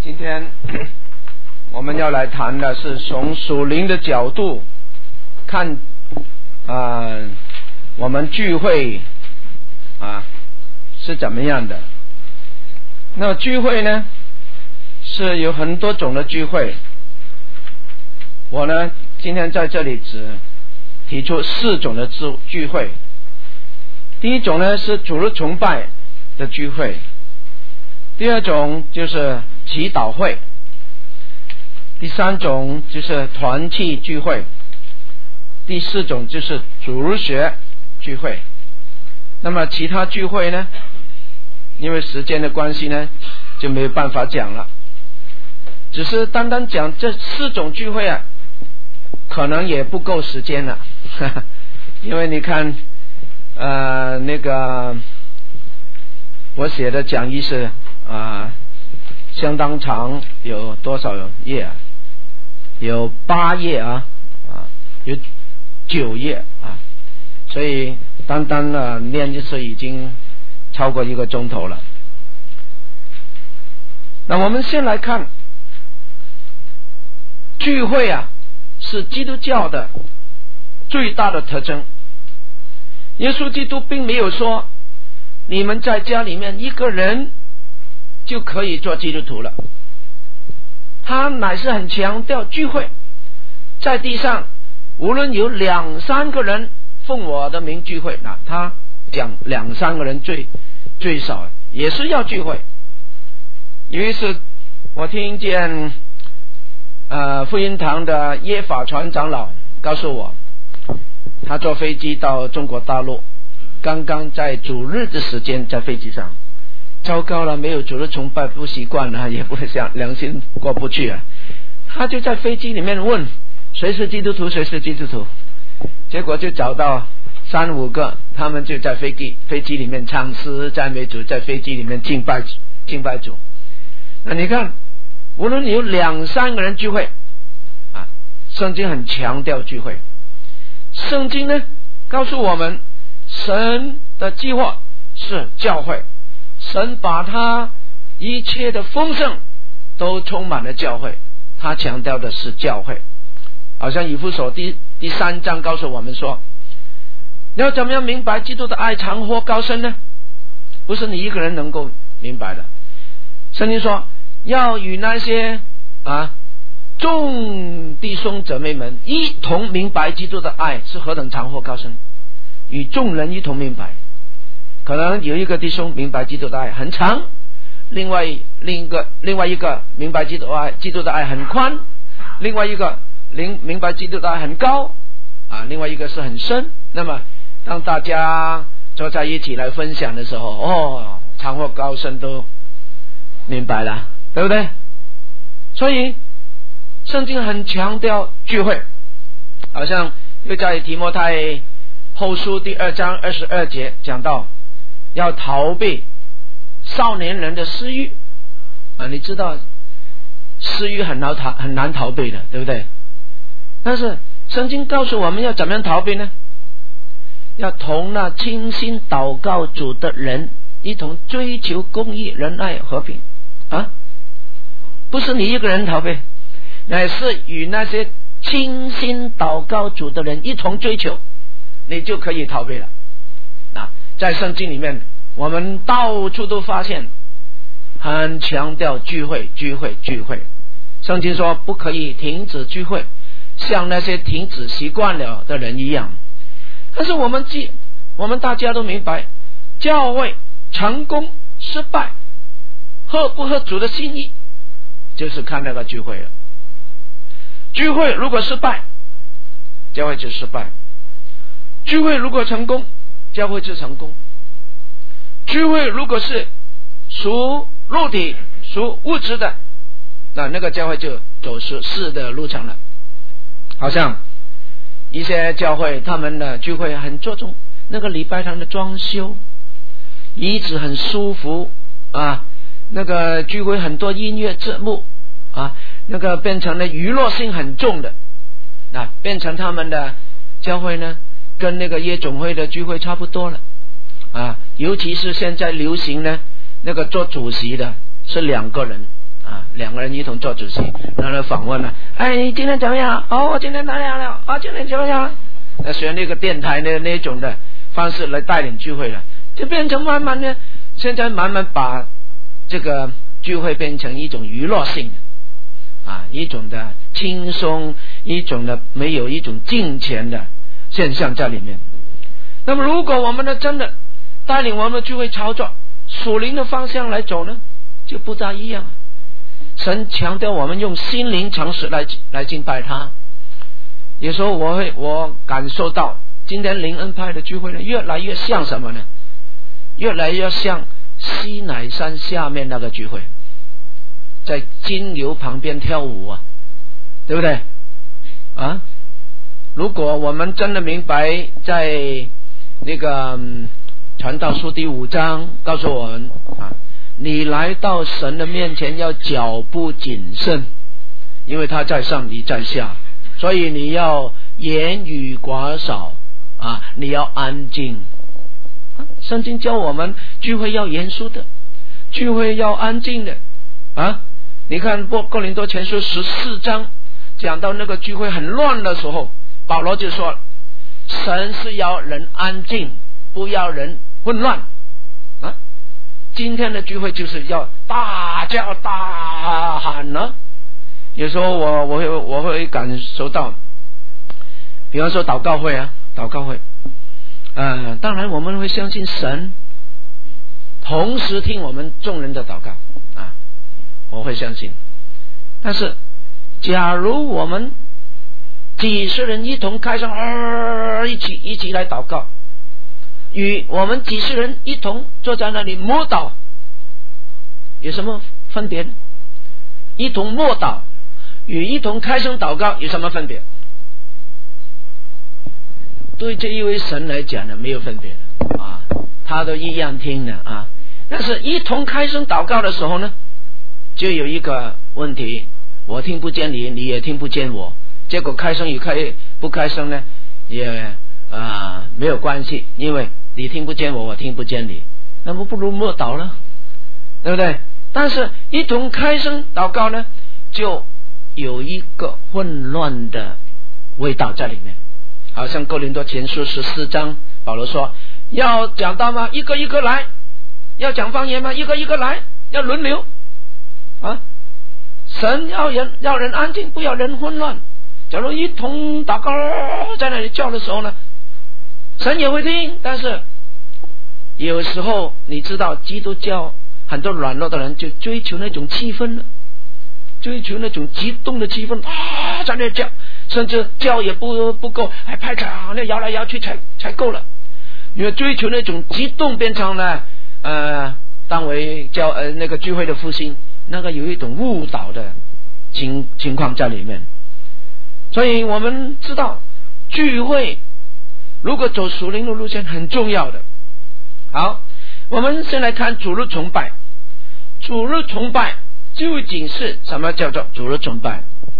今天我们要来谈的是从属灵的角度看我们聚会是怎么样的。那聚会呢是有很多种的聚会，我呢今天在这里只提出4种的聚会。第一种呢是主日崇拜的聚会，第二种就是祈祷会，第3种就是团契聚会，第4种就是主日学聚会。那么其他聚会呢，因为时间的关系呢就没有办法讲了，只是单单讲这4种聚会可能也不够时间了因为你看那个我写的讲义是相当长，有多少页有8页有9页所以单单念一次已经超过1个钟头了。那我们先来看聚会是基督教的最大的特征。耶稣基督并没有说你们在家里面1个人就可以做基督徒了，他乃是很强调聚会。在地上无论有2、3个人奉我的名聚会，那他讲2、3个人最少也是要聚会。有一次我听见福音堂的耶法传长老告诉我，他坐飞机到中国大陆，刚刚在主日的时间在飞机上，糟糕了，没有主日崇拜不习惯了，也不会想良心过不去他就在飞机里面问谁是基督徒，谁是基督徒，结果就找到3、5个，他们就在飞机里面唱诗赞美主，在飞机里面敬拜主。那你看无论有2、3个人聚会圣经很强调聚会。圣经呢告诉我们，神的计划是教会，神把他一切的丰盛都充满了教会，他强调的是教会。好像以弗所第3章告诉我们说，要怎么样明白基督的爱长阔高深呢？不是你一个人能够明白的。圣经说要与那些众弟兄姊妹们一同明白基督的爱是何等长阔高深，与众人一同明白。可能有一个弟兄明白基督的爱很长，另外一个明白基督的爱很宽，另外一个明白基督的爱很高另外一个是很深。那么当大家坐在一起来分享的时候，长阔高深都明白了，对不对？所以圣经很强调聚会，好像又在提摩太后书第2章22节讲到要逃避少年人的私欲你知道私欲很难逃避的，对不对？但是圣经告诉我们要怎么样逃避呢？要同那倾心祷告主的人一同追求公义、仁爱、和平不是你一个人逃避，乃是与那些倾心祷告主的人一同追求，你就可以逃避了。在圣经里面我们到处都发现很强调聚会。圣经说不可以停止聚会，像那些停止习惯了的人一样。但是我们大家都明白，教会成功失败合不合主的心意，就是看那个聚会了。聚会如果失败，教会就失败；聚会如果成功，教会就成功。聚会如果是属肉体、属物质的，那个教会就走世的路程了。好像一些教会他们的聚会很注重那个礼拜堂的装修，椅子很舒服那个聚会很多音乐节目那个变成了娱乐性很重的，变成他们的教会呢跟那个夜总会的聚会差不多了尤其是现在流行呢那个做主席的是2个人两个人一同做主席，然后访问了，哎，你今天怎么样？哦，我今天哪样了？啊，今天怎么样？学那个电台的那种的方式来带领聚会了，就变成慢慢的，现在慢慢把这个聚会变成一种娱乐性的啊，一种的轻松，一种的没有一种金钱的现象在里面。那么如果我们呢真的带领我们的聚会操作属灵的方向来走呢，就不大一样。神强调我们用心灵诚实来敬拜他。有时候我感受到今天灵恩派的聚会呢，越来越像什么呢？越来越像西乃山下面那个聚会，在金牛旁边跳舞啊，对不对啊？如果我们真的明白在那个传道书第5章告诉我们啊，你来到神的面前要脚步谨慎，因为他在上你在下，所以你要言语寡少啊，你要安静。圣经教我们聚会要严肃的，聚会要安静的啊。你看哥林多前书14章讲到那个聚会很乱的时候，保罗就说神是要人安静，不要人混乱啊。今天的聚会就是要大叫大喊呢。有时候我会感受到，比方说祷告会啊，祷告会当然我们会相信神同时听我们众人的祷告啊，我会相信。但是假如我们几十人一同开声一起来祷告，与我们几十人一同坐在那里默祷有什么分别呢？一同默祷与一同开声祷告有什么分别？对这一位神来讲呢，没有分别的啊，他都一样听的啊。但是一同开声祷告的时候呢，就有一个问题，我听不见你，你也听不见我，结果开声与不开声呢也没有关系，因为你听不见我，我听不见你，那么不如默祷了，对不对？但是一同开声祷告呢，就有一个混乱的味道在里面。好像哥林多前书14章保罗说，要讲道吗？一个一个来。要讲方言吗？一个一个来。要轮流啊。神要人安静，不要人混乱。假如一同祷告在那里叫的时候呢，神也会听。但是有时候你知道基督教很多软弱的人就追求那种气氛了，追求那种激动的气氛啊，在那叫，甚至叫也不够，还拍掌那摇来摇去才够了。因为追求那种激动变成了当为那个聚会的复兴，那个有一种误导的情况在里面。所以我们知道聚会如果走属灵的路线很重要的。好，我们先来看主日崇拜。主日崇拜究竟是什么叫做主日崇拜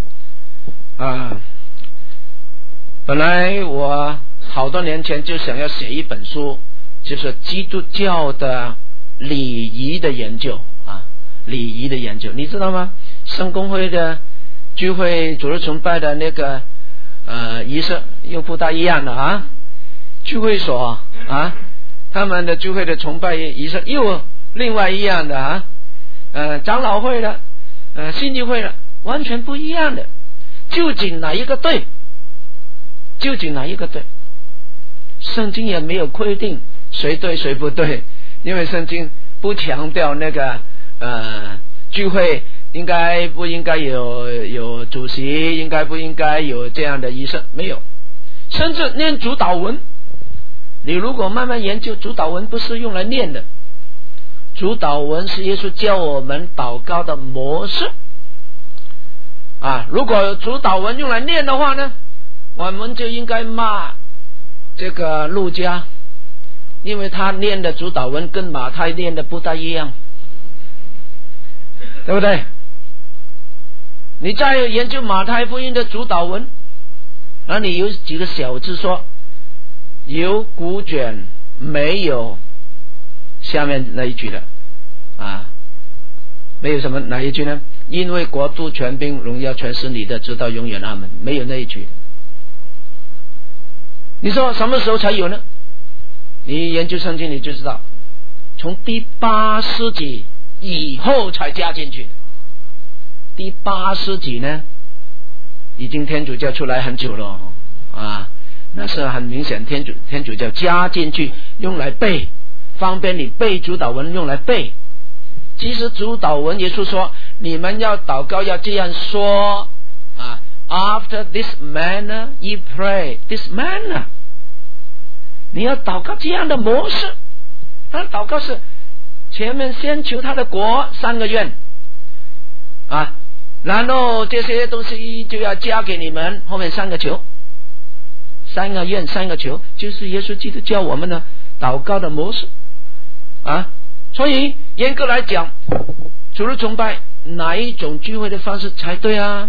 本来我好多年前就想要写一本书，就是基督教的礼仪的研究礼仪的研究。你知道吗？圣公会的聚会主日崇拜的那个仪式又不大一样的聚会所他们的聚会的崇拜仪式又另外一样的长老会的信义会的完全不一样的。究竟哪一个对？究竟哪一个对？圣经也没有规定谁对谁不对，因为圣经不强调那个聚会应该不应该有主席，应该不应该有这样的仪式，没有。甚至念主祷文，你如果慢慢研究，主祷文不是用来念的，主祷文是耶稣教我们祷告的模式如果主祷文用来念的话呢，我们就应该骂这个路加，因为他念的主祷文跟马太念的不大一样，对不对？你再研究马太福音的主祷文，那你有几个小字说有古卷没有下面那一句的没有什么哪一句呢？因为国度、权柄、荣耀全是你的，直到永远，阿们。没有那一句。你说什么时候才有呢？你研究圣经你就知道，从第8世纪以后才加进去。第8世纪呢，已经天主教出来很久了啊，那是很明显天主教加进去，用来背，方便你背主祷文，用来背。其实主祷文耶稣说，你们要祷告要这样说啊 ，After this manner ye pray this manner， 你要祷告这样的模式。他祷告是前面先求他的国3个愿啊，然后这些东西就要加给你们，后面3个求，3个愿3个求，就是耶稣基督教我们的祷告的模式啊。所以严格来讲，主日崇拜哪一种聚会的方式才对啊？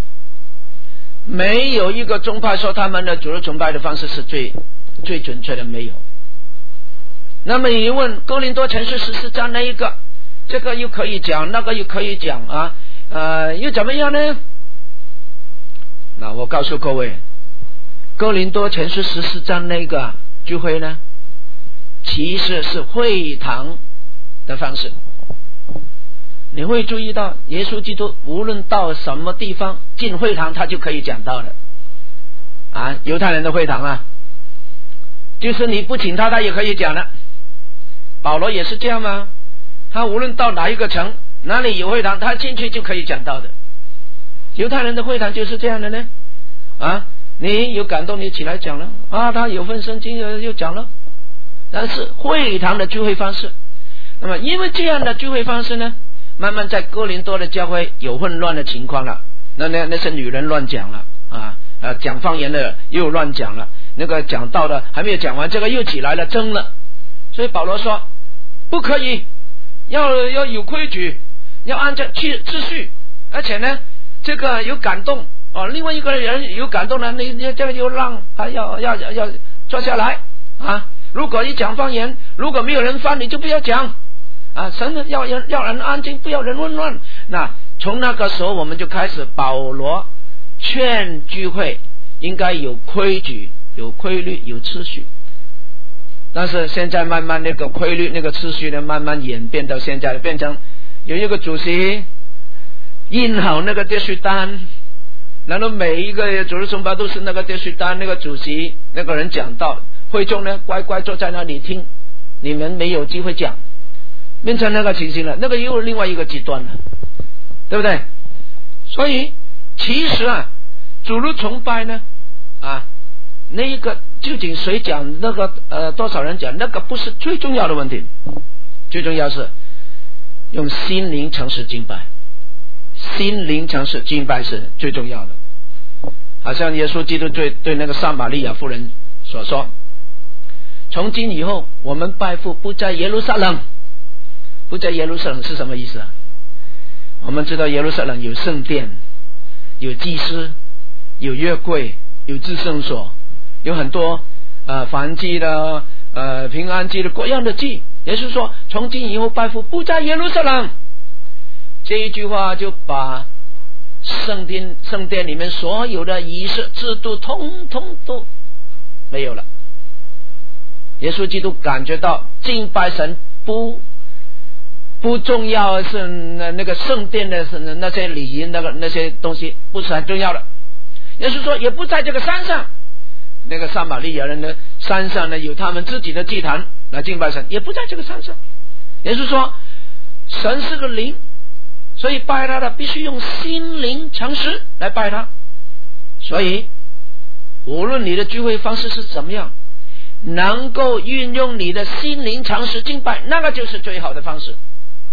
没有一个宗派说他们的主日崇拜的方式是最准确的，没有。那么你问哥林多前书14章那一个，这个又可以讲，那个又可以讲啊，又怎么样呢？那我告诉各位，哥林多前书14章那个聚会呢，其实是会堂的方式。你会注意到耶稣基督无论到什么地方进会堂他就可以讲道了啊，犹太人的会堂啊，就是你不请他也可以讲了。保罗也是这样吗？他无论到哪一个城，哪里有会堂，他进去就可以讲道的。犹太人的会堂就是这样的呢啊，你有感动你起来讲了啊，他有份圣经又讲了。但是会堂的聚会方式，那么因为这样的聚会方式呢，慢慢在哥林多的教会有混乱的情况了。那些女人乱讲了啊，讲方言的又乱讲了，那个讲道的还没有讲完，这个又起来了争了。所以保罗说不可以，要有规矩，要按照秩序，而且呢这个有感动啊，另外一个人有感动了，你这个就让他要坐下来啊。如果一讲方言，如果没有人翻，你就不要讲啊。神要人安静，不要人混乱。那从那个时候我们就开始，保罗劝聚会应该有规矩、有规律、有秩序。但是现在慢慢那个规律、那个秩序呢，慢慢演变到现在变成有一个主席印好那个秩序单，然后每一个主日崇拜都是那个秩序单，那个主席那个人讲道，会众呢乖乖坐在那里听，你们没有机会讲，变成那个情形了，那个又另外一个极端了，对不对？所以其实啊，主日崇拜呢啊，那一个究竟谁讲，那个多少人讲，那个不是最重要的问题，最重要是用心灵诚实敬拜，心灵诚实敬拜是最重要的。好像耶稣基督对那个撒玛利亚妇人所说，从今以后我们拜父不在耶路撒冷。不在耶路撒冷是什么意思啊？我们知道耶路撒冷有圣殿，有祭司，有约柜，有至圣所，有很多燔祭的平安祭的各样的祭。也就是说从今以后拜父不在耶路撒冷，这一句话就把圣殿里面所有的仪式制度通通都没有了。耶稣基督感觉到敬拜神不重要，是那个圣殿的那些礼仪，那些东西不是很重要的。耶稣说也不在这个山上，那个撒玛利亚人的山上呢有他们自己的祭坛来敬拜神，也不在这个山上。耶稣说神是个灵，所以拜他的必须用心灵诚实来拜他。所以无论你的聚会方式是怎么样，能够运用你的心灵诚实敬拜，那个就是最好的方式，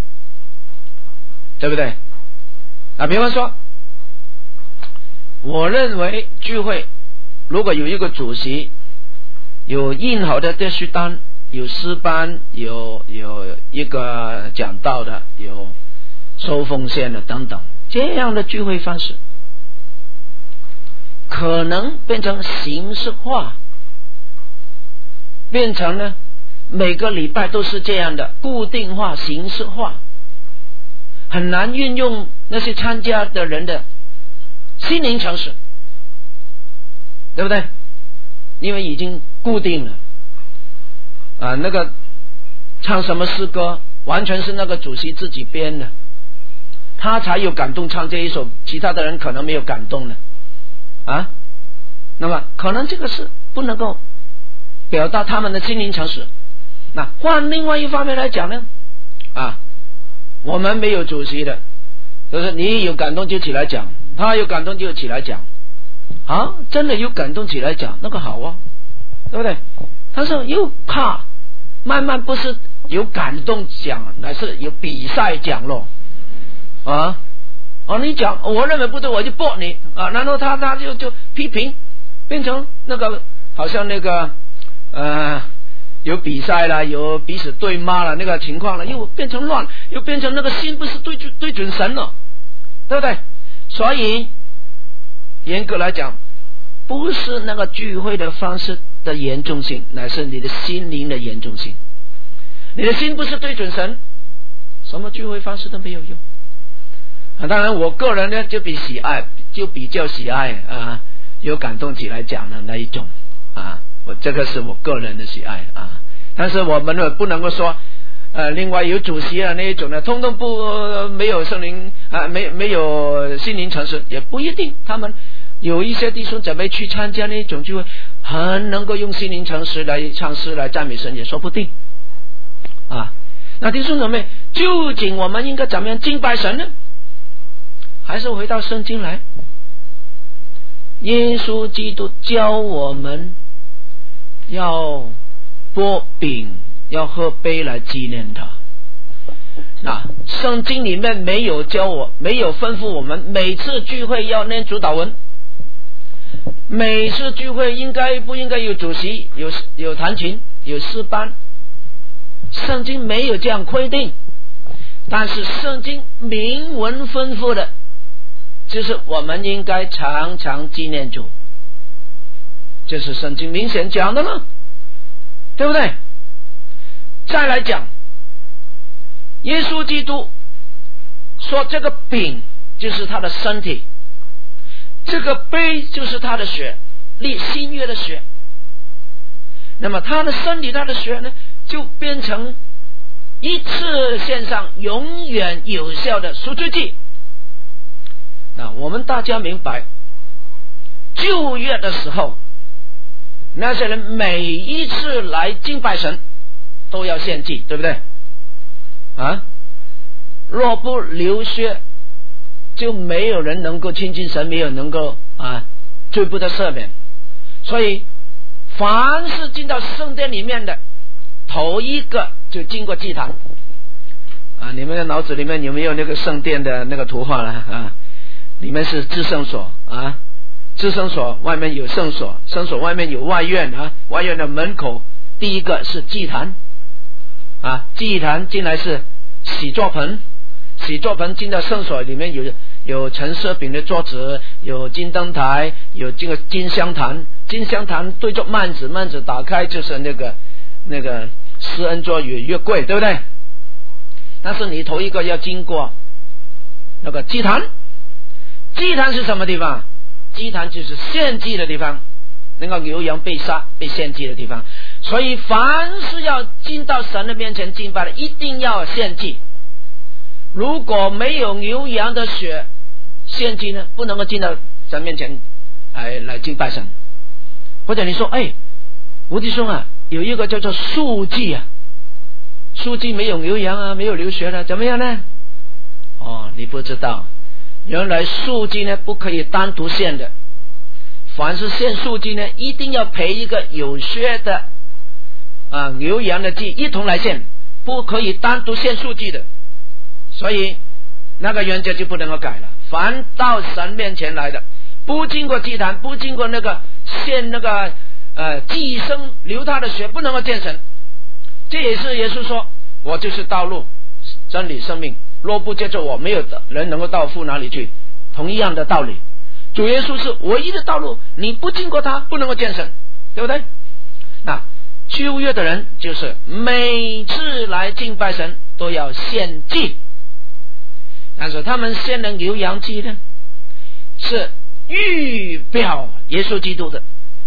对不对？比方说我认为聚会如果有一个主席，有印好的秩序单，有诗班，有一个讲道的，有收奉献的等等，这样的聚会方式可能变成形式化，变成呢每个礼拜都是这样的固定化、形式化。 很难运用那些参加的人的心灵诚实，对不对？因为已经固定了那个唱什么诗歌完全是那个主席自己编的，他才有感动唱这一首，其他的人可能没有感动的那么可能这个是不能够表达他们的心灵诚实。那换另外一方面来讲呢我们没有主席的，就是你有感动就起来讲，他有感动就起来讲真的有感动起来讲，那个好对不对？但是又怕慢慢不是有感动讲，乃是有比赛讲咯你讲我认为不对我就驳你然后他就批评，变成那个好像那个有比赛了，有彼此对骂了，那个情况了，又变成乱，又变成那个心不是对准神了，对不对？所以严格来讲，不是那个聚会的方式的严重性，乃是你的心灵的严重性。你的心不是对准神，什么聚会方式都没有用当然我个人呢就比较喜爱有感动起来讲的那一种我这个是我个人的喜爱但是我们不能够说另外有主席那一种呢通通没有圣灵没有心灵诚实，也不一定。他们有一些弟兄姊妹去参加那一种聚会，很能够用心灵诚实来唱诗来赞美神，也说不定那弟兄姊妹，究竟我们应该怎么样敬拜神呢？还是回到圣经来，耶稣基督教我们要擘饼要喝杯来纪念他。圣经里面没有吩咐我们每次聚会要念主祷文，每次聚会不应该有主席，有弹琴，有诗班，圣经没有这样规定。但是圣经明文吩咐的就是我们应该常常纪念主，这是圣经明显讲的嘛，对不对？再来讲，耶稣基督说这个饼就是他的身体，这个杯就是他的血，立新约的血。那么他的身体他的血呢，就变成一次献上永远有效的赎罪祭。那我们大家明白，旧约的时候那些人每一次来敬拜神都要献祭，对不对若不流血就没有人能够亲近神，没有能够罪不得赦免。所以凡是进到圣殿里面的头一个就经过祭坛你们的脑子里面有没有那个圣殿的那个图画呢里面是至圣所至圣所外面有圣所，圣所外面有外院外院的门口第一个是祭坛祭坛进来是洗作盆，洗作盆进到圣所里面有陈设饼的桌子，有金灯台，有这个金香坛，金香坛对着幔子，幔子打开就是那个施恩座与约柜，对不对？但是你头一个要经过那个祭坛。祭坛是什么地方？祭坛就是献祭的地方，那个牛羊被杀被献祭的地方。所以凡是要进到神的面前敬拜的，一定要献祭。如果没有牛羊的血献祭呢，不能够进到神面前来敬拜神。或者你说吴弟兄有一个叫做素祭素祭没有牛羊没有流血的，怎么样呢？你不知道，原来素祭呢不可以单独献的，凡是献素祭呢一定要陪一个有血的牛羊的祭一同来献，不可以单独献素祭的。所以那个原则就不能够改了，凡到神面前来的，不经过祭坛，不经过那个献那个祭牲流他的血，不能够见神。这也是耶稣说我就是道路真理生命，若不接着我，没有人能够到父哪里去。同样的道理，主耶稣是唯一的道路，你不经过他不能够见神，对不对？那旧约的人就是每次来敬拜神都要献祭， 但是他们献的牛羊祭呢，是预表耶稣基督的。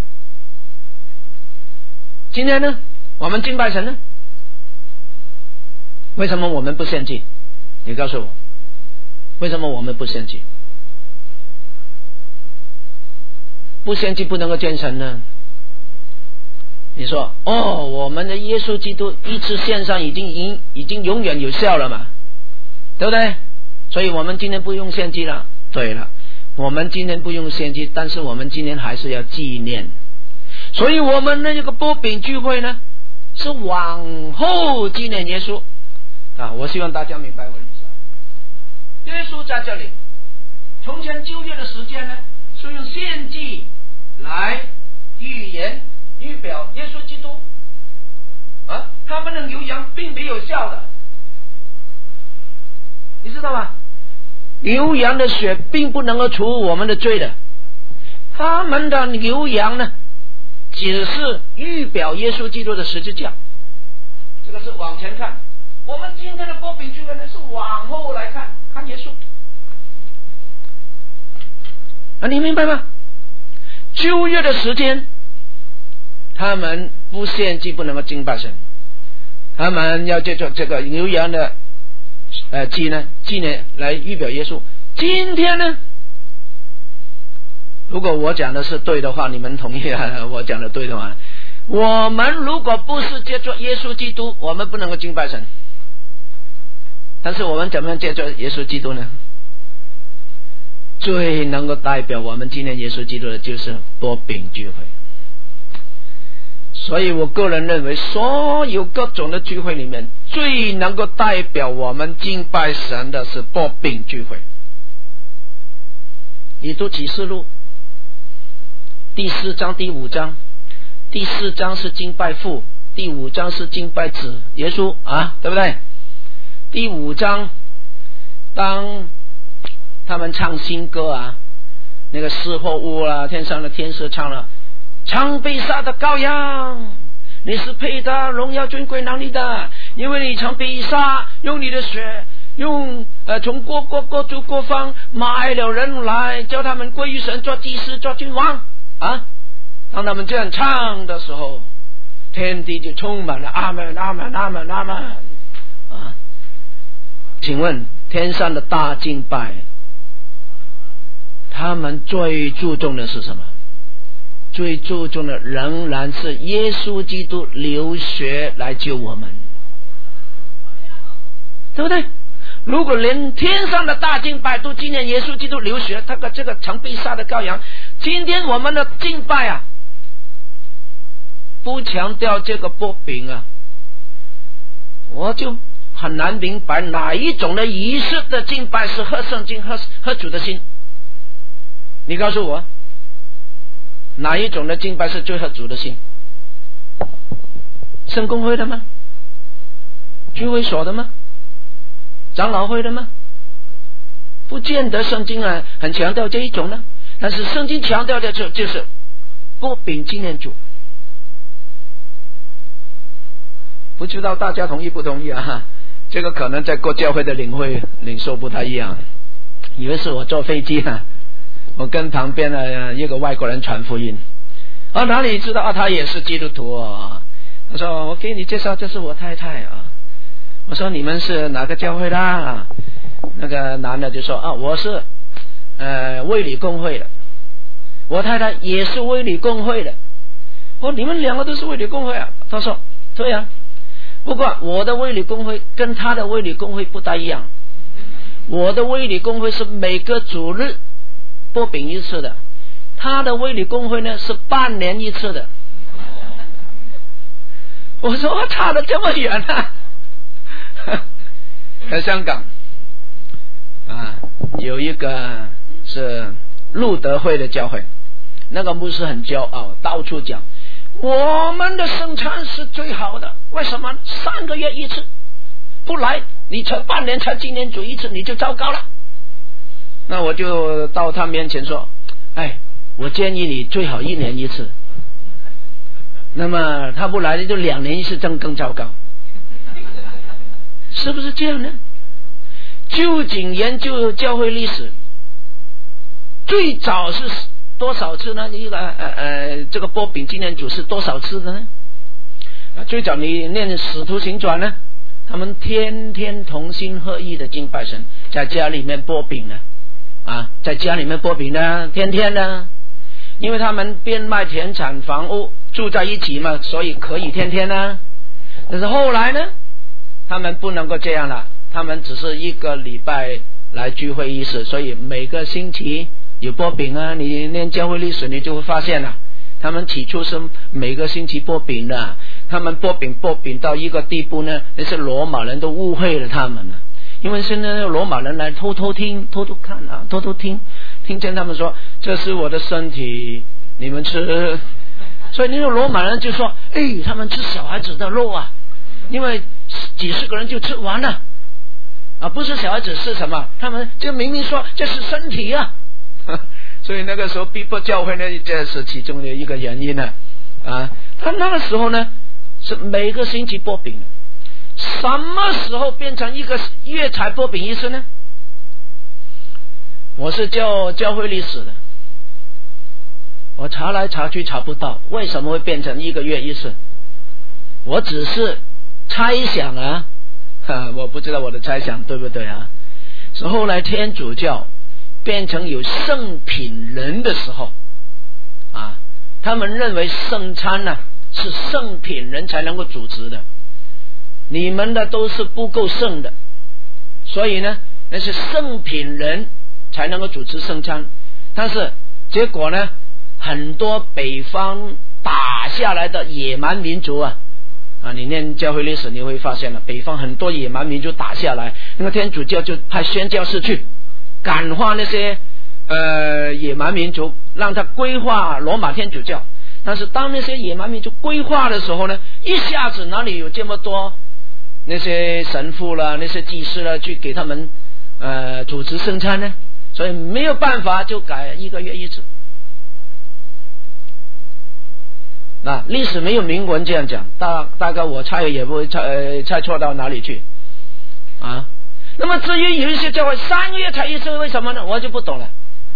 今天呢，我们敬拜神呢，为什么我们不献祭？你告诉我，为什么我们不献祭？不献祭不能够见神呢？你说我们的耶稣基督一次献上已经永远有效了嘛，对不对？所以我们今天不用献祭了。对了，我们今天不用献祭，但是我们今天还是要纪念。所以我们的这个擘饼聚会呢，是往后纪念耶稣啊！我希望大家明白我的意思。耶稣在这里，从前旧约的时间呢，是用献祭来预表耶稣基督啊，他们的牛羊并没有效的，你知道吗？牛羊的血并不能够除我们的罪的，他们的牛羊呢，只是预表耶稣基督的十字架。这个是往前看，我们今天的擘饼聚会呢，是往后来看耶稣啊，你明白吗？旧约的时间，他们不献祭，不能够敬拜神，他们要借着这个牛羊的纪念来预表耶稣。今天呢，如果我讲的是对的话，你们同意啊？我讲的对的话，我们如果不是借着耶稣基督，我们不能够敬拜神。但是我们怎么样借着耶稣基督呢？最能够代表我们今天耶稣基督的就是擘饼聚会。所以我个人认为，所有各种的聚会里面，最能够代表我们敬拜神的是擘饼聚会。你读启示录第4章第5章，第4章是敬拜父，第5章是敬拜子耶稣啊，对不对？第5章当他们唱新歌啊，那个四活物啊，天上的天使唱了，唱被杀的羔羊，你是配得荣耀尊贵能力的，因为你曾被杀，用你的血，从各族各方买了人来，叫他们归于神，做祭司，做君王啊！当他们这样唱的时候，天地就充满了阿们阿们阿们阿们啊！请问天上的大敬拜，他们最注重的是什么？最注重的仍然是耶稣基督流血来救我们，对不对？如果连天上的大敬拜都纪念耶稣基督流血，他这个曾被杀的羔羊，今天我们的敬拜啊，不强调这个擘饼啊，我就很难明白哪一种的仪式的敬拜是合圣经、合主的心。你告诉我，哪一种的敬拜是最合主的心？圣公会的吗？聚会所的吗？长老会的吗？不见得圣经啊很强调这一种呢，但是圣经强调的就是擘饼纪念主。不知道大家同意不同意啊？这个可能在各教会的领受不太一样。以为是我坐飞机啊，我跟旁边的一个外国人传福音啊，哪里知道啊，他也是基督徒啊。他说我给你介绍，这是我太太啊。我说你们是哪个教会的啊？那个男的就说啊，我是卫理公会的，我太太也是卫理公会的。我说你们两个都是卫理公会啊？他说对啊，不过我的卫理公会跟他的卫理公会不大一样，我的卫理公会是每个主日擘饼一次的，他的卫理公会呢是半年一次的。我说差得这么远啊！在香港啊，有一个是路德会的教会，那个牧师很骄傲，到处讲我们的圣餐是最好的，为什么3个月一次，不来你才半年才纪念主一次，你就糟糕了。那我就到他面前说，我建议你最好1年一次，那么他不来就2年一次，更糟糕，是不是这样呢？ 究竟研究教会历史，最早是多少次呢？这个波饼纪念主是多少次的呢？最早你念使徒行传呢，他们天天同心合意的敬拜神，在家里面波饼呢，在家里面波饼呢，天天呢，因为他们变卖田产房屋住在一起嘛，所以可以天天呢。但是后来呢，他们不能够这样了，他们只是一个礼拜来聚会一次，所以每个星期有波饼啊。你念教会历史你就会发现了，他们起初是每个星期波饼的，他们波饼到一个地步呢，那些罗马人都误会了他们了。因为现在罗马人来偷偷听偷偷看偷偷听见他们说这是我的身体，你们吃。所以那个罗马人就说他们吃小孩子的肉啊，因为几十个人就吃完了不是小孩子是什么，他们就明明说这是身体啊所以那个时候逼迫教会呢，这是其中的一个原因呢他那个时候呢是每个星期波饼的，什么时候变成一个月才波饼一次呢？我是教会历史的，我查来查去查不到为什么会变成一个月一次，我只是猜想我不知道我的猜想对不对是后来天主教变成有圣品人的时候他们认为圣餐呢是圣品人才能够主持的，你们的都是不够圣的，所以呢那是圣品人才能够主持圣餐。但是结果呢，很多北方打下来的野蛮民族你念教会历史你会发现了，北方很多野蛮民族打下来，那个天主教就派宣教士去感化那些野蛮民族，让他归化罗马天主教。但是当那些野蛮民族归化的时候呢，一下子哪里有这么多那些神父啦那些祭司啦去给他们主持圣餐呢？所以没有办法就改一个月一次。历史没有明文这样讲，大概我猜也不会猜错到哪里去那么至于有一些教会3个月才一次，为什么呢？我就不懂了。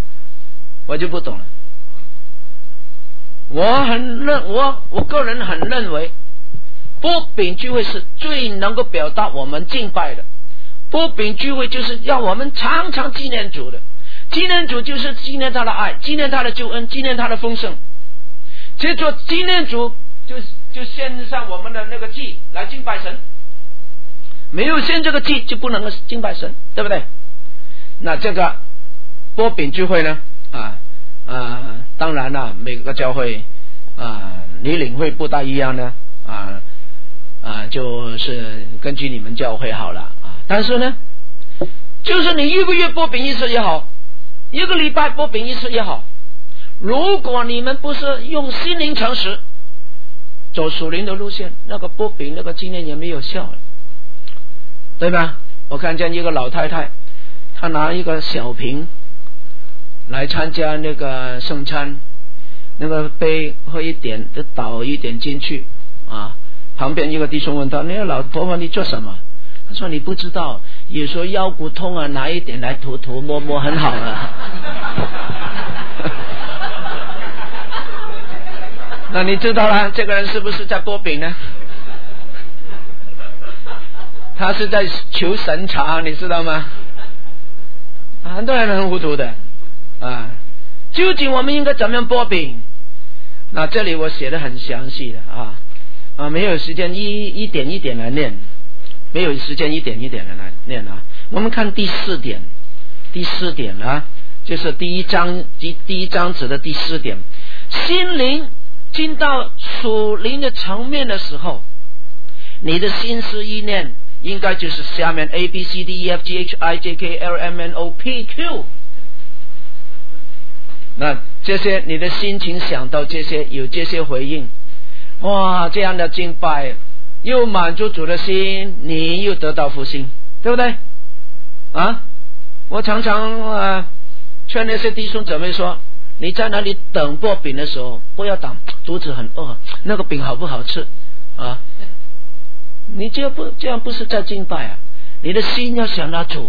我个人很认为波饼聚会是最能够表达我们敬拜的。波饼聚会就是要我们常常纪念主的，纪念主就是纪念他的爱，纪念他的救恩，纪念他的丰盛。接着纪念主就献上我们的那个祭来敬拜神，没有献这个祭就不能够敬拜神，对不对？那这个波饼聚会呢当然了，每个教会你领会不大一样呢就是根据你们教会好了但是呢就是你一个月波饼一次也好，一个礼拜波饼一次也好，如果你们不是用心灵诚实走属灵的路线，那个波饼那个纪念也没有效了，对吧？我看见一个老太太，她拿一个小瓶来参加那个圣餐，那个杯喝一点就倒一点进去旁边一个弟兄问他，那个老婆婆你做什么？他说你不知道，有时候腰骨痛拿一点来涂摸摸很好那你知道了这个人是不是在波饼呢？他是在求神茶，你知道吗？很多人很糊涂的究竟我们应该怎么样波饼？那这里我写得很详细的没有时间一点一点来念，没有时间一点一点来念我们看第4点就是第一章子的第4点，心灵进到属灵的层面的时候，你的心思意念应该就是下面 A B C D E F G H I J K L M N O P Q。 那这些你的心情想到这些，有这些回应，哇，这样的敬拜又满足主的心，你又得到福星，对不对我常常劝那些弟兄姊妹说，你在那里等波饼的时候，不要等肚子很饿，那个饼好不好吃你这样不是在敬拜你的心要想到主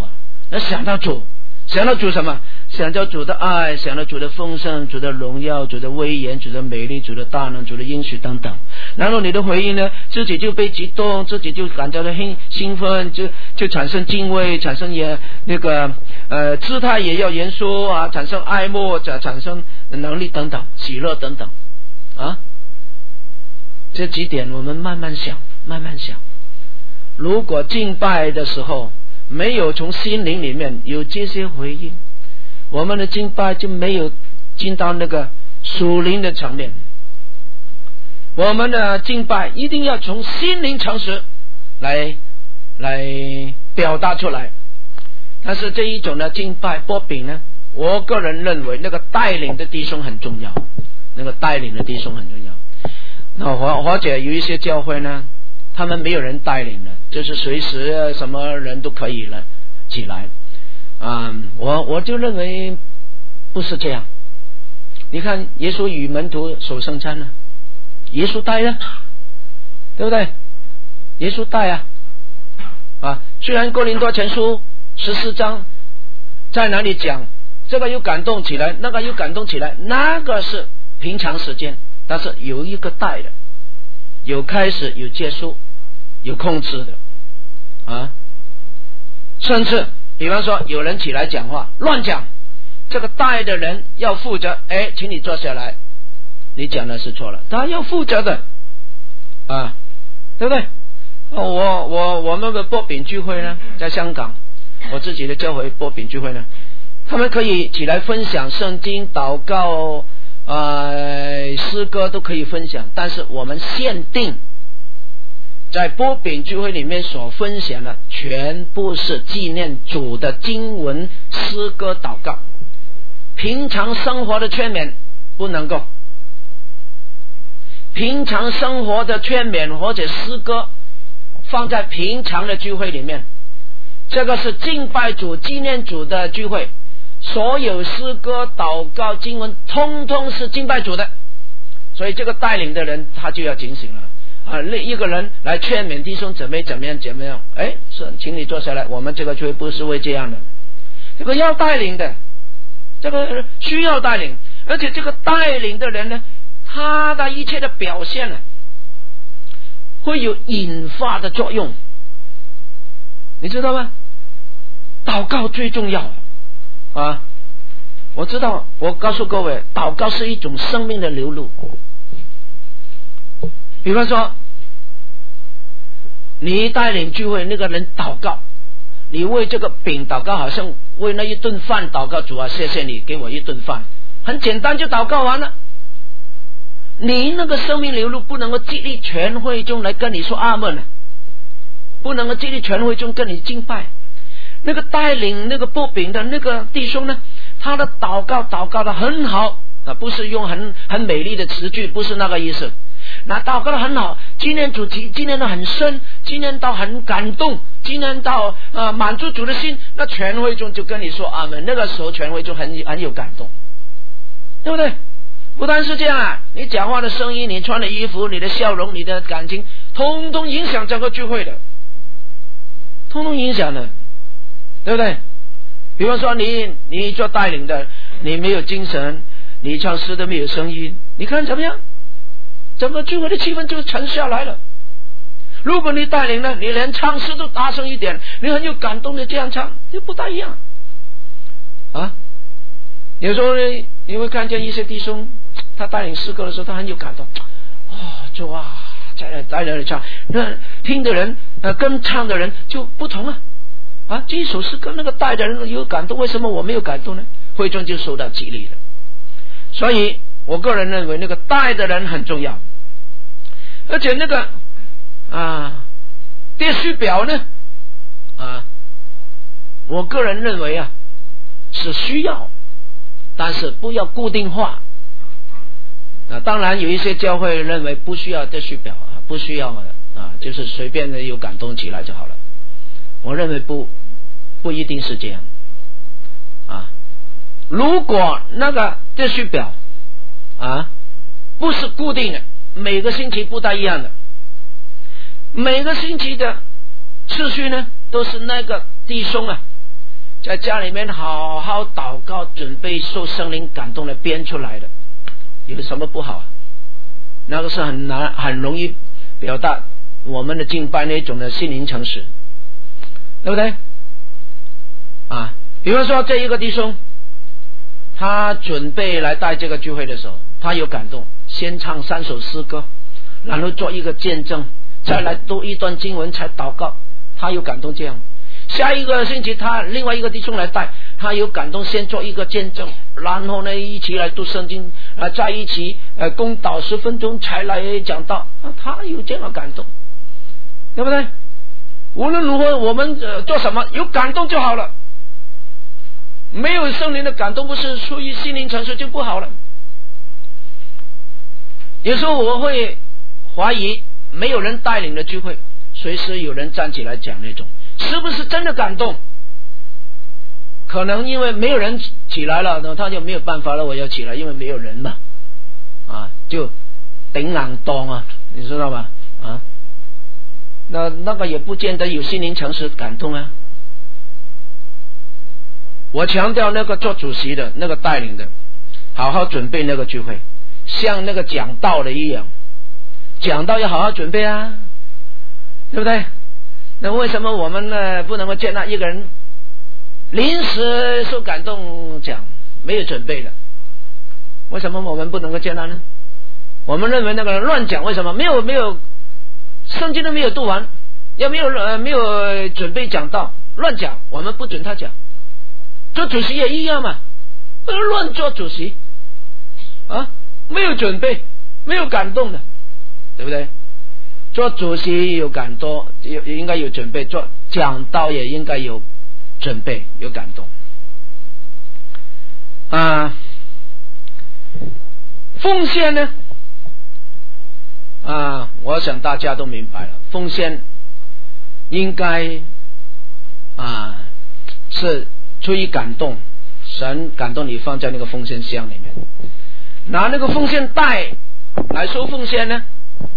那想到主，想到主什么？想到主的爱，想到主的丰盛，主的荣耀，主的威严，主的美丽，主的大能，主的应许等等。然后你的回应呢，自己就被激动，自己就感到了兴奋，就产生敬畏，产生那个姿态也要严肃啊，产生爱慕，产生能力等等，喜乐等等啊。这几点我们慢慢想，慢慢想。如果敬拜的时候没有从心灵里面有这些回应，我们的敬拜就没有进到那个属灵的层面。我们的敬拜一定要从心灵诚实来表达出来。但是这一种的敬拜波饼呢，我个人认为那个带领的弟兄很重要，那个带领的弟兄很重要。那或者有一些教会呢，他们没有人带领的，就是随时什么人都可以了起来。我就认为不是这样。你看耶稣与门徒守圣餐呢，耶稣带啊，对不对？耶稣带啊。虽然哥林多前书14章在哪里讲这个又感动起来，那个又感动起来，那个是平常时间，但是有一个带的，有开始，有结束，有控制的啊。甚至比方说有人起来讲话乱讲，这个带的人要负责，请你坐下来，你讲的是错了，他要负责的啊，对不对？我们的波饼聚会呢，在香港我自己的教会波饼聚会呢，他们可以起来分享圣经、祷告诗歌都可以分享，但是我们限定在波饼聚会里面所分享的全部是纪念主的经文、诗歌、祷告，平常生活的劝勉不能够，平常生活的劝勉或者诗歌放在平常的聚会里面，这个是敬拜主、纪念主的聚会，所有诗歌、祷告、经文通通是敬拜主的，所以这个带领的人他就要警醒了另一个人来劝勉弟兄姊妹怎么样，是请你坐下来，我们这个聚会不是为这样的，这个要带领的，这个需要带领，而且这个带领的人呢，他的一切的表现呢，会有引发的作用，你知道吗？祷告最重要啊！我知道，我告诉各位，祷告是一种生命的流露。比方说，你带领聚会，那个人祷告，你为这个饼祷告，好像为那一顿饭祷告，主啊，谢谢你给我一顿饭，很简单就祷告完了。你那个生命流露不能够激励全会众来跟你说阿们不能够激励全会众跟你敬拜。那个带领那个波饼的那个弟兄呢，他的祷告的很好不是用很美丽的词句，不是那个意思，那祷告的很好，纪念主题纪念的很深，纪念到很感动，纪念到满足主的心，那全会众就跟你说阿们，那个时候全会众很有感动，对不对？不单是这样你讲话的声音，你穿的衣服，你的笑容，你的感情，通通影响整个聚会的，通通影响的，对不对？比方说你做带领的，你没有精神，你唱诗都没有声音，你看怎么样？整个聚会的气氛就沉下来了。如果你带领呢，你连唱诗都大声一点，你很有感动的这样唱，就不大一样有时候呢，你会看见一些弟兄，他带领诗歌的时候，他很有感动，主啊，在那里唱，那听的人跟唱的人就不同这一首诗歌那个带的人有感动，为什么我没有感动呢？会众就受到激励了。所以我个人认为那个带的人很重要，而且那个秩序表呢我个人认为是需要，但是不要固定化当然有一些教会认为不需要秩序表不需要就是随便的有感动起来就好了。我认为不一定是这样如果那个秩序表不是固定的，每个星期不大一样的，每个星期的次序呢都是那个弟兄在家里面好好祷告，准备受圣灵感动来编出来的，有什么不好啊？那个是很难，很容易表达我们的敬拜那种的心灵诚实，对不对？啊，比方说这一个弟兄，他准备来带这个聚会的时候，他有感动，先唱3首诗歌，然后做一个见证，再来读一段经文，才祷告，他有感动这样。下一个星期他另外一个弟兄来带，他有感动，先做一个见证，然后呢一起来读圣经，在一起共祷10分钟才来讲道，他有这样的感动，对不对？无论如何我们做什么有感动就好了，没有圣灵的感动，不是出于心灵诚实就不好了。有时候我会怀疑没有人带领的聚会，随时有人站起来讲那种，是不是真的感动？可能因为没有人起来了，那他就没有办法了，我要起来，因为没有人嘛，就顶硬当啊，你知道吗？那个也不见得有心灵诚实感动啊。我强调那个做主席的，那个带领的，好好准备那个聚会，像那个讲道的一样，讲道要好好准备啊，对不对？那为什么我们呢不能够接纳一个人临时受感动讲没有准备的？为什么我们不能够接纳呢？我们认为那个人乱讲，为什么？没有圣经都没有读完，也没有准备讲道，乱讲，我们不准他讲。做主席也一样嘛，不能乱做主席啊，没有准备，没有感动的，对不对？做主席有感动，也应该有准备，做讲道也应该有准备，有感动奉献呢我想大家都明白了，奉献应该是出于感动，神感动你放在那个奉献箱里面，拿那个奉献袋来收奉献呢，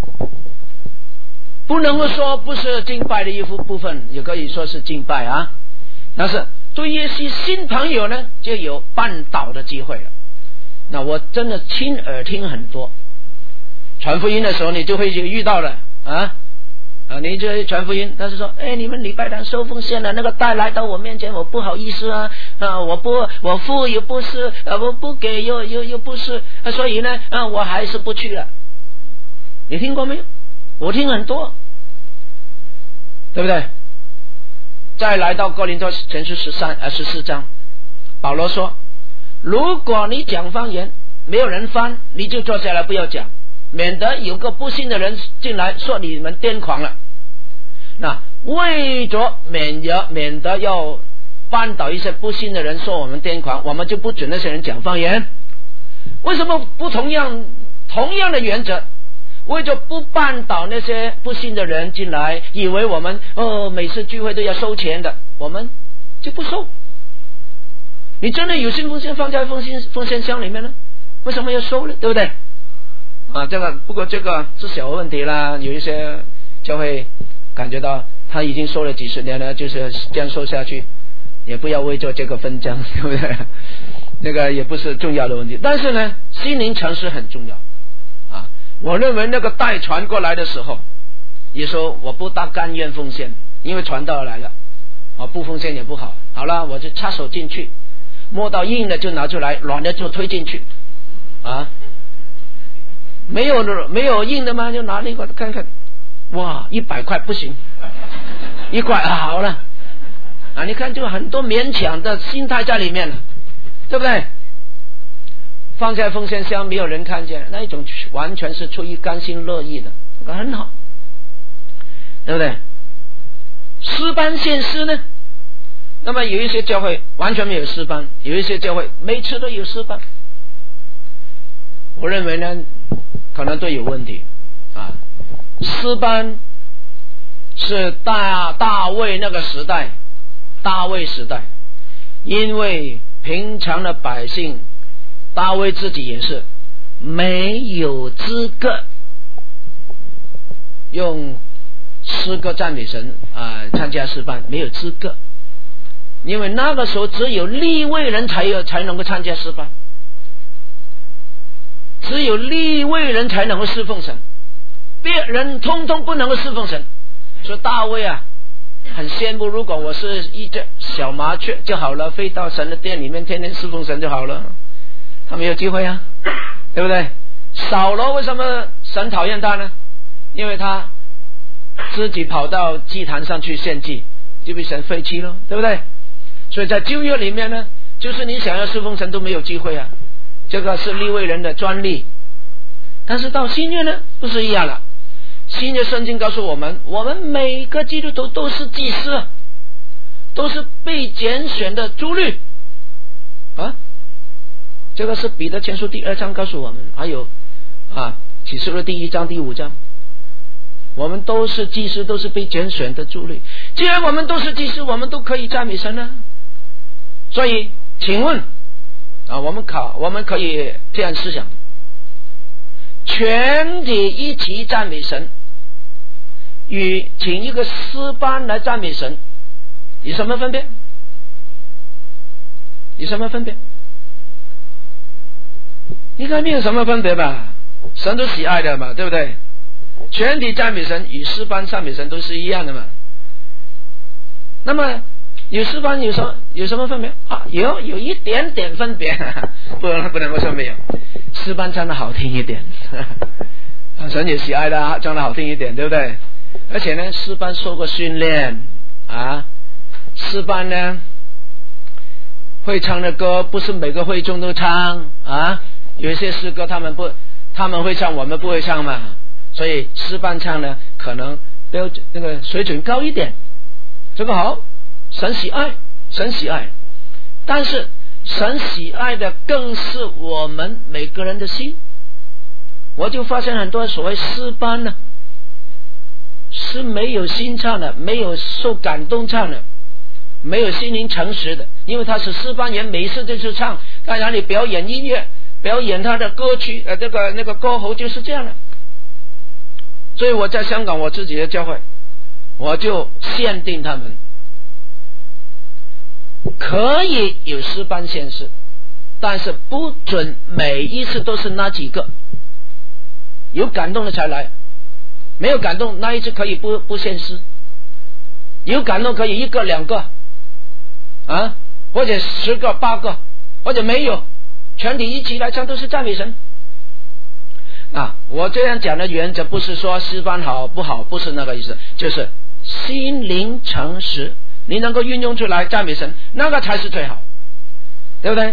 不能够说不是敬拜的一部分，也可以说是敬拜啊。但是对于一些新朋友呢，就有绊倒的机会了。那我真的亲耳听很多，传福音的时候你就会遇到了你这传福音，他是说你们礼拜堂收奉献了，那个带来到我面前，我不好意思我付又不是我不给又不是所以呢我还是不去了。你听过没有？我听很多，对不对？再来到哥林多前书14章，保罗说，如果你讲方言没有人翻，你就坐下来不要讲，免得有个不信的人进来说你们癫狂了。那为着免得要绊倒一些不信的人说我们癫狂，我们就不准那些人讲方言。为什么不同样的原则，为着不绊倒那些不信的人进来，以为我们每次聚会都要收钱的，我们就不收。你真的有信奉献放在奉献箱里面呢，为什么要收呢？对不对？不过这个是小问题啦，有一些教会感觉到他已经收了几十年了，就是这样收下去，也不要为着这个分赃，对不对？那个也不是重要的问题，但是呢，心灵诚实很重要我认为那个带传过来的时候，也说我不大甘愿奉献，因为传道来了不奉献也不好。好了，我就插手进去，摸到硬的就拿出来，软的就推进去没有硬的吗？就拿那个看看，哇，100块不行，1块好了你看就很多勉强的心态在里面了，对不对？放在奉献箱没有人看见，那一种完全是出于甘心乐意的，很好，对不对？诗班献诗呢，那么有一些教会完全没有诗班，有一些教会每次都有诗班，我认为呢可能都有问题诗班是大卫那个时代，大卫时代，因为平常的百姓，大卫自己也是没有资格用诗歌赞美神参加诗班，没有资格因为那个时候只有利未人才能够参加诗班，只有利未人才能够侍奉神，别人通通不能够侍奉神。所以大卫啊很羡慕，如果我是一只小麻雀就好了，飞到神的殿里面天天侍奉神就好了。他没有机会啊，对不对？扫罗为什么神讨厌他呢？因为他自己跑到祭坛上去献祭，就被神废弃了，对不对？所以在旧约里面呢，就是你想要侍奉神都没有机会啊，这个是利未人的专利。但是到新约呢不是一样了，新约圣经告诉我们，我们每个基督徒都是祭司，都是被拣选的族类啊。这个是彼得前书第2章告诉我们，还有启示录第1章第5章，我们都是祭司，都是被拣选的族类。既然我们都是祭司，我们都可以赞美神啊。所以请问我们可以这样思想，全体一起赞美神与请一个诗班来赞美神有什么分别？有什么分别？应该没有什么分别吧，神都喜爱的嘛，对不对？全体赞美神与诗班赞美神都是一样的嘛。那么有诗班有什么分别有一点点分别不能够说没有。诗班唱的好听一点神也喜爱的唱的好听一点，对不对？而且呢诗班受过训练诗班呢会唱的歌不是每个会众都唱有一些诗歌他们会唱，我们不会唱嘛，所以诗班唱呢可能标准那个水准高一点，这个好，神喜爱，神喜爱。但是神喜爱的更是我们每个人的心。我就发现很多所谓诗班呢是没有心唱的，没有受感动唱的，没有心灵诚实的，因为他是诗班员，每一次就是唱，在哪里表演音乐，表演他的歌曲那个歌喉就是这样的。所以我在香港我自己的教会，我就限定他们可以有诗班献诗，但是不准每一次都是那几个，有感动的才来，没有感动那一次可以不献诗，有感动可以1个2个或者10个8个，或者没有，全体一起来唱都是赞美神。我这样讲的原则不是说诗班好不好，不是那个意思，就是心灵诚实，你能够运用出来赞美神，那个才是最好，对不对？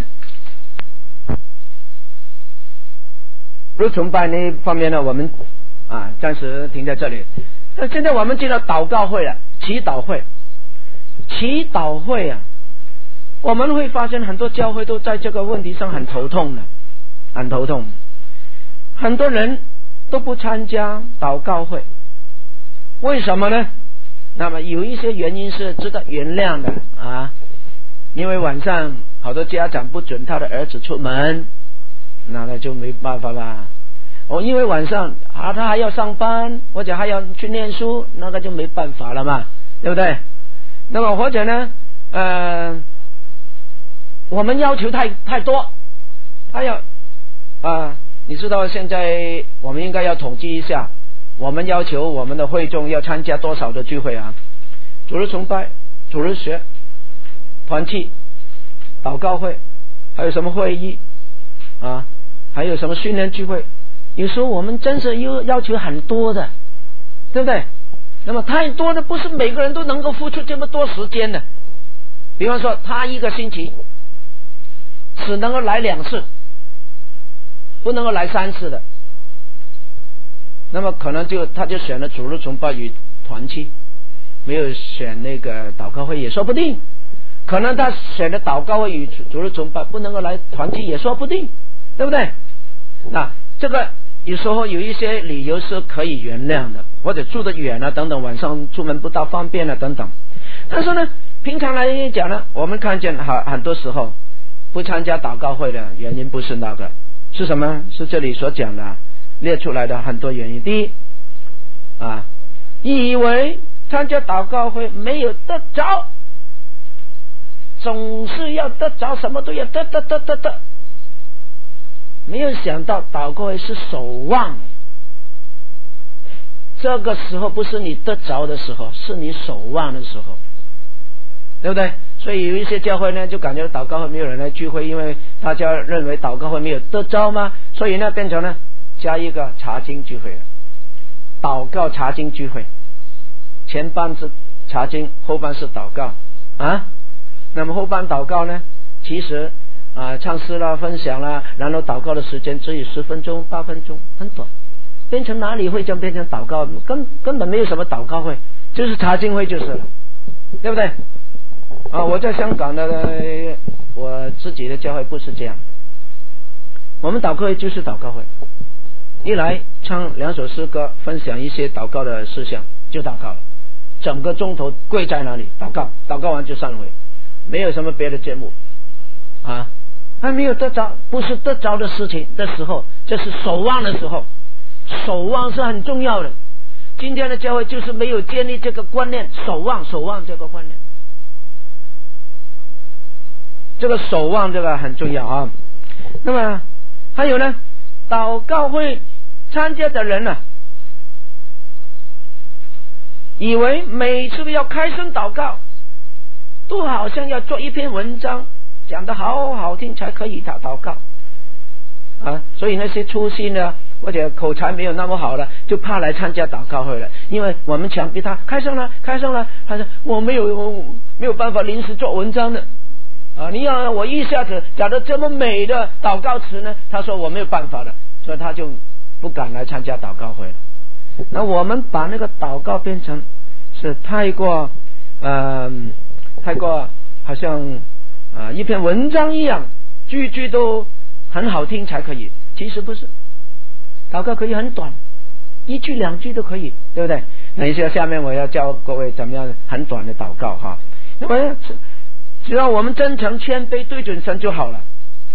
如崇拜那方面呢，我们暂时停在这里。那现在我们进到祷告会了，祈祷会。祈祷会我们会发现很多教会都在这个问题上很头痛的，很头痛。很多人都不参加祷告会，为什么呢？那么有一些原因是值得原谅的因为晚上好多家长不准他的儿子出门，那就没办法吧。因为晚上他还要上班或者还要去念书，那个就没办法了嘛，对不对？那么或者呢我们要求太多，他要你知道现在我们应该要统计一下，我们要求我们的会众要参加多少的聚会主日崇拜、主日学、团契、祷告会，还有什么会议还有什么训练聚会，有时候我们真是要求很多的，对不对？那么太多的不是每个人都能够付出这么多时间的。比方说他1个星期只能够来2次，不能够来3次的，那么可能他就选了主日崇拜与团契，没有选那个祷告会也说不定。可能他选的祷告会与主日崇拜，不能够来团契也说不定，对不对？那这个有时候有一些理由是可以原谅的，或者住得远等等，晚上出门不大方便等等。但是呢平常来讲呢，我们看见很多时候不参加祷告会的原因不是那个，是什么？是这里所讲的列出来的很多原因。第一以为参加祷告会没有得着， 总是要得着，什么都要得，没有想到祷告会是守望。这个时候不是你得着的时候，是你守望的时候，对不对？所以有一些教会呢，就感觉祷告会没有人来聚会，因为大家认为祷告会没有得着嘛，所以呢变成呢加一个查经聚会了，祷告查经聚会，前半是查经，后半是祷告啊。那么后半祷告呢，其实唱诗啦、分享啦，然后祷告的时间只有10分钟、8分钟，很短。变成哪里会这样变成祷告？根本没有什么祷告会，就是查经会就是了，对不对？我在香港的我自己的教会不是这样，我们祷告会就是祷告会，一来唱2首诗歌，分享一些祷告的事项就祷告了，整个钟头跪在那里祷告，祷告完就散会，没有什么别的节目啊。还没有得着，不是得着的事情的时候，这是守望的时候。守望是很重要的，今天的教会就是没有建立这个观念，守望这个观念，这个守望这个很重要啊。那么还有呢，祷告会参加的人呢，以为每次要开声祷告都好像要做一篇文章，讲得好好听才可以祷告啊，所以那些粗心的或者口才没有那么好了，就怕来参加祷告会了，因为我们强逼他开声了，他说我没有办法临时做文章的啊，你要我一下子讲得这么美的祷告词呢，他说我没有办法的，所以他就不敢来参加祷告会了。那我们把那个祷告变成是太过好像一篇文章一样，句句都很好听才可以，其实不是。祷告可以很短，1句2句都可以，对不对？等一下下面我要教各位怎么样很短的祷告哈。那么只要我们真诚谦卑对准神就好了。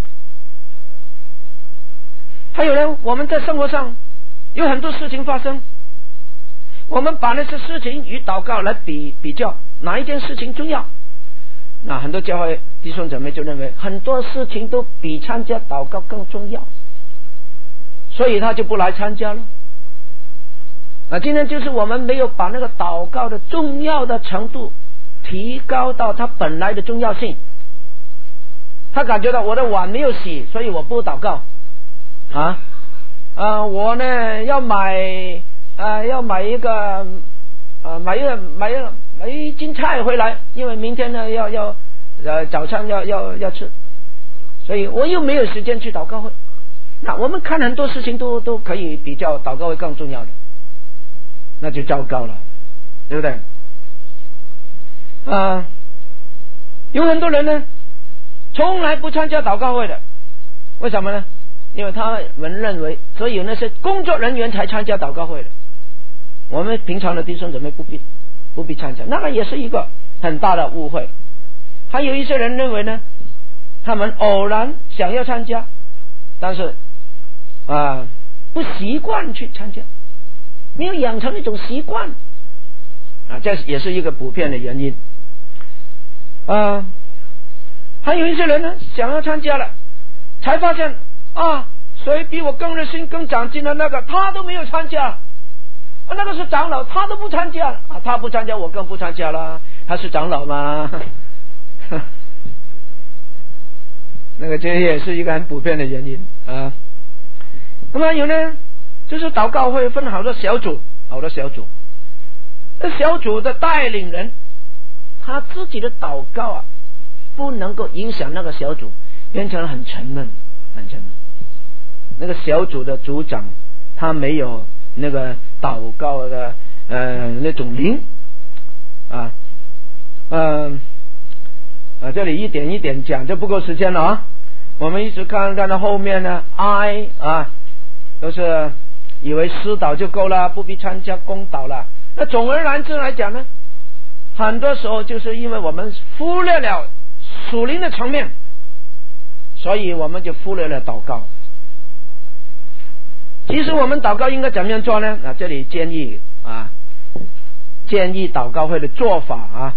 还有呢，我们在生活上有很多事情发生，我们把那些事情与祷告来比较，哪一件事情重要？那很多教会弟兄姊妹就认为很多事情都比参加祷告更重要，所以他就不来参加了。今天就是我们没有把那个祷告的重要的程度提高到它本来的重要性。他感觉到我的碗没有洗，所以我不祷告我呢要买一个买一斤菜回来，因为明天呢要早餐要吃，所以我又没有时间去祷告会。那我们看很多事情都可以比较祷告会更重要的，那就糟糕了，对不对？有很多人呢从来不参加祷告会的，为什么呢？因为他们认为只有那些工作人员才参加祷告会的，我们平常的弟兄姊妹不必参加，那个也是一个很大的误会。还有一些人认为呢，他们偶然想要参加，但是不习惯去参加，没有养成一种习惯这也是一个普遍的原因。还有一些人呢想要参加了，才发现谁比我更热心更长进的那个他都没有参加，那个是长老他都不参加他不参加我更不参加了，他是长老吗？那个这也是一个很普遍的原因那么有呢，就是祷告会分好多小组，那小组的带领人他自己的祷告不能够影响那个小组，变成很沉闷。那个小组的组长他没有那个祷告的那种灵这里一点一点讲就不够时间了我们一直看到后面呢都是以为私祷就够了，不必参加公祷了。那总而言之来讲呢，很多时候就是因为我们忽略了属灵的层面，所以我们就忽略了祷告。其实我们祷告应该怎么样做呢？这里建议祷告会的做法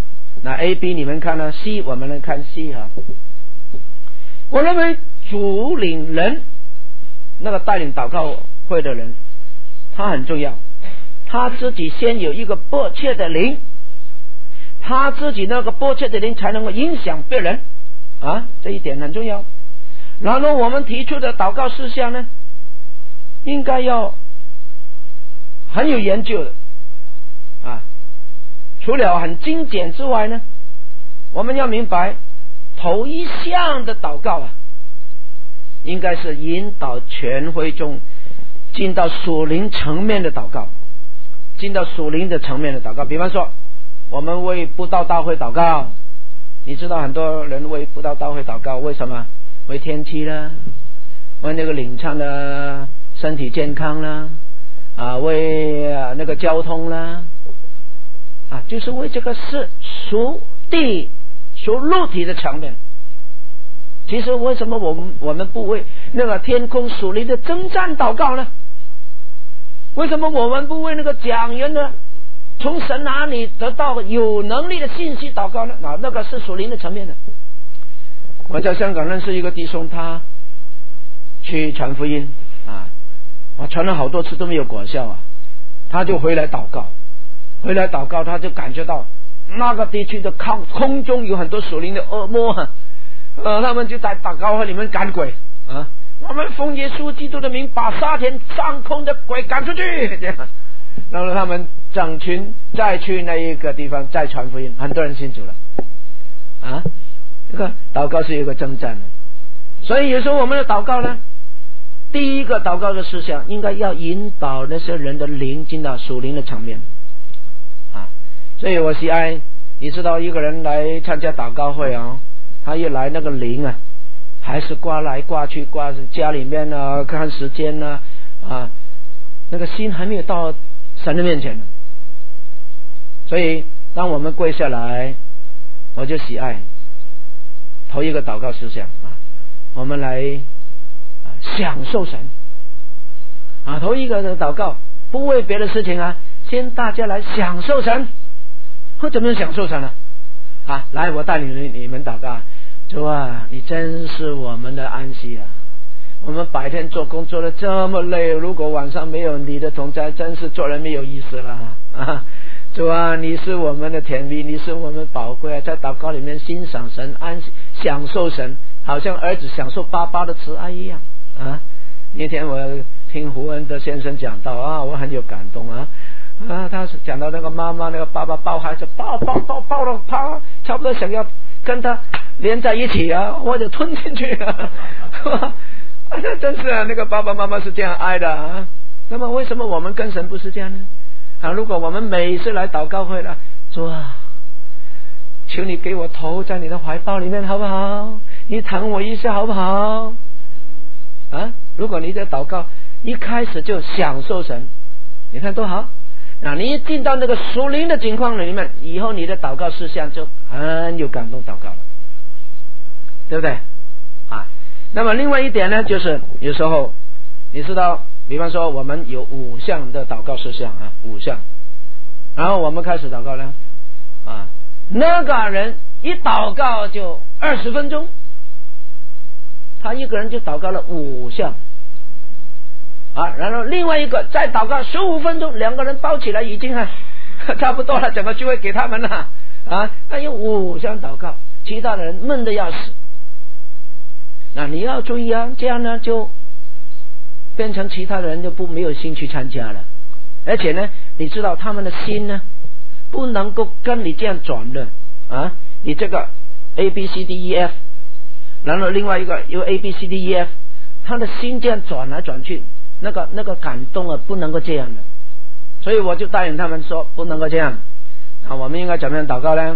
那 A、B 你们看呢 ，C 我们来看 C 哈。我认为主领人那个带领祷告会的人，他很重要，他自己先有一个迫切的灵，他自己那个迫切的灵才能够影响别人啊，这一点很重要。然后我们提出的祷告事项呢，应该要很有研究的啊。除了很精简之外呢，我们要明白头一项的祷告啊，应该是引导全会众进到属灵层面的祷告，进到属灵的层面的祷告。比方说我们为布道大会祷告，你知道很多人为布道大会祷告，为什么？为天气啦，为那个领唱的身体健康啦，啊，为那个交通啦，啊，就是为这个是属地属肉体的层面。其实为什么我们不为那个天空属灵的征战祷告呢？为什么我们不为那个讲员呢从神那里得到有能力的信息祷告呢？那个是属灵的层面的。我在香港认识一个弟兄，他去传福音啊，我传了好多次都没有果效啊，他就回来祷告，他就感觉到那个地区的空中有很多属灵的恶魔他们就在祷告会里面赶鬼啊，我们奉耶稣基督的名把沙田上空的鬼赶出去，这样，然后他们整群再去那一个地方再传福音，很多人信主了啊。这个祷告是一个征战的，所以有时候我们的祷告呢，第一个祷告的事项应该要引导那些人的灵进到属灵的层面啊。所以我喜爱，你知道一个人来参加祷告会啊，他一来那个灵啊还是挂来挂去，挂在家里面啊，看时间啊，那个心还没有到神的面前呢。所以当我们跪下来，我就喜爱头一个祷告事项啊，我们来享受神啊。头一个的祷告不为别的事情啊，先大家来享受神。会怎么样享受神呢？啊，来，我带领你们祷告。主啊，你真是我们的安息啊！我们白天做工作的这么累，如果晚上没有你的同在，真是做人没有意思了啊！主啊，你是我们的甜蜜，你是我们宝贵啊！在祷告里面欣赏神，享受神，好像儿子享受爸爸的慈爱一样啊！那天我听胡恩德先生讲到啊，我很有感动啊！他讲到那个妈妈那个爸爸抱孩子抱了他差不多想要跟他连在一起啊，或者吞进去啊！那真是啊，那个爸爸妈妈是这样爱的啊。那么为什么我们跟神不是这样呢？啊，如果我们每次来祷告会了，主啊，求你给我头在你的怀抱里面好不好？你疼我一下好不好？啊，如果你在祷告一开始就享受神，你看多好。那你一进到那个属灵的情况里面，以后你的祷告事项就很有感动祷告了，对不对啊？那么另外一点呢，就是有时候你知道，比方说我们有5项的祷告事项啊，5项，然后我们开始祷告呢啊，那个人一祷告就20分钟，他一个人就祷告了5项啊，然后另外一个再祷告15分钟，2个人包起来已经差不多了，整个聚会给他们了啊。他有5项祷告，其他的人闷得要死。那你要注意啊，这样呢就变成其他的人就没有兴趣参加了，而且呢，你知道他们的心呢不能够跟你这样转的啊，你这个 ABCDEF， 然后另外一个有 ABCDEF， 他的心这样转来转去。那个感动啊，不能够这样的，所以我就答应他们说不能够这样啊。我们应该怎么样祷告呢？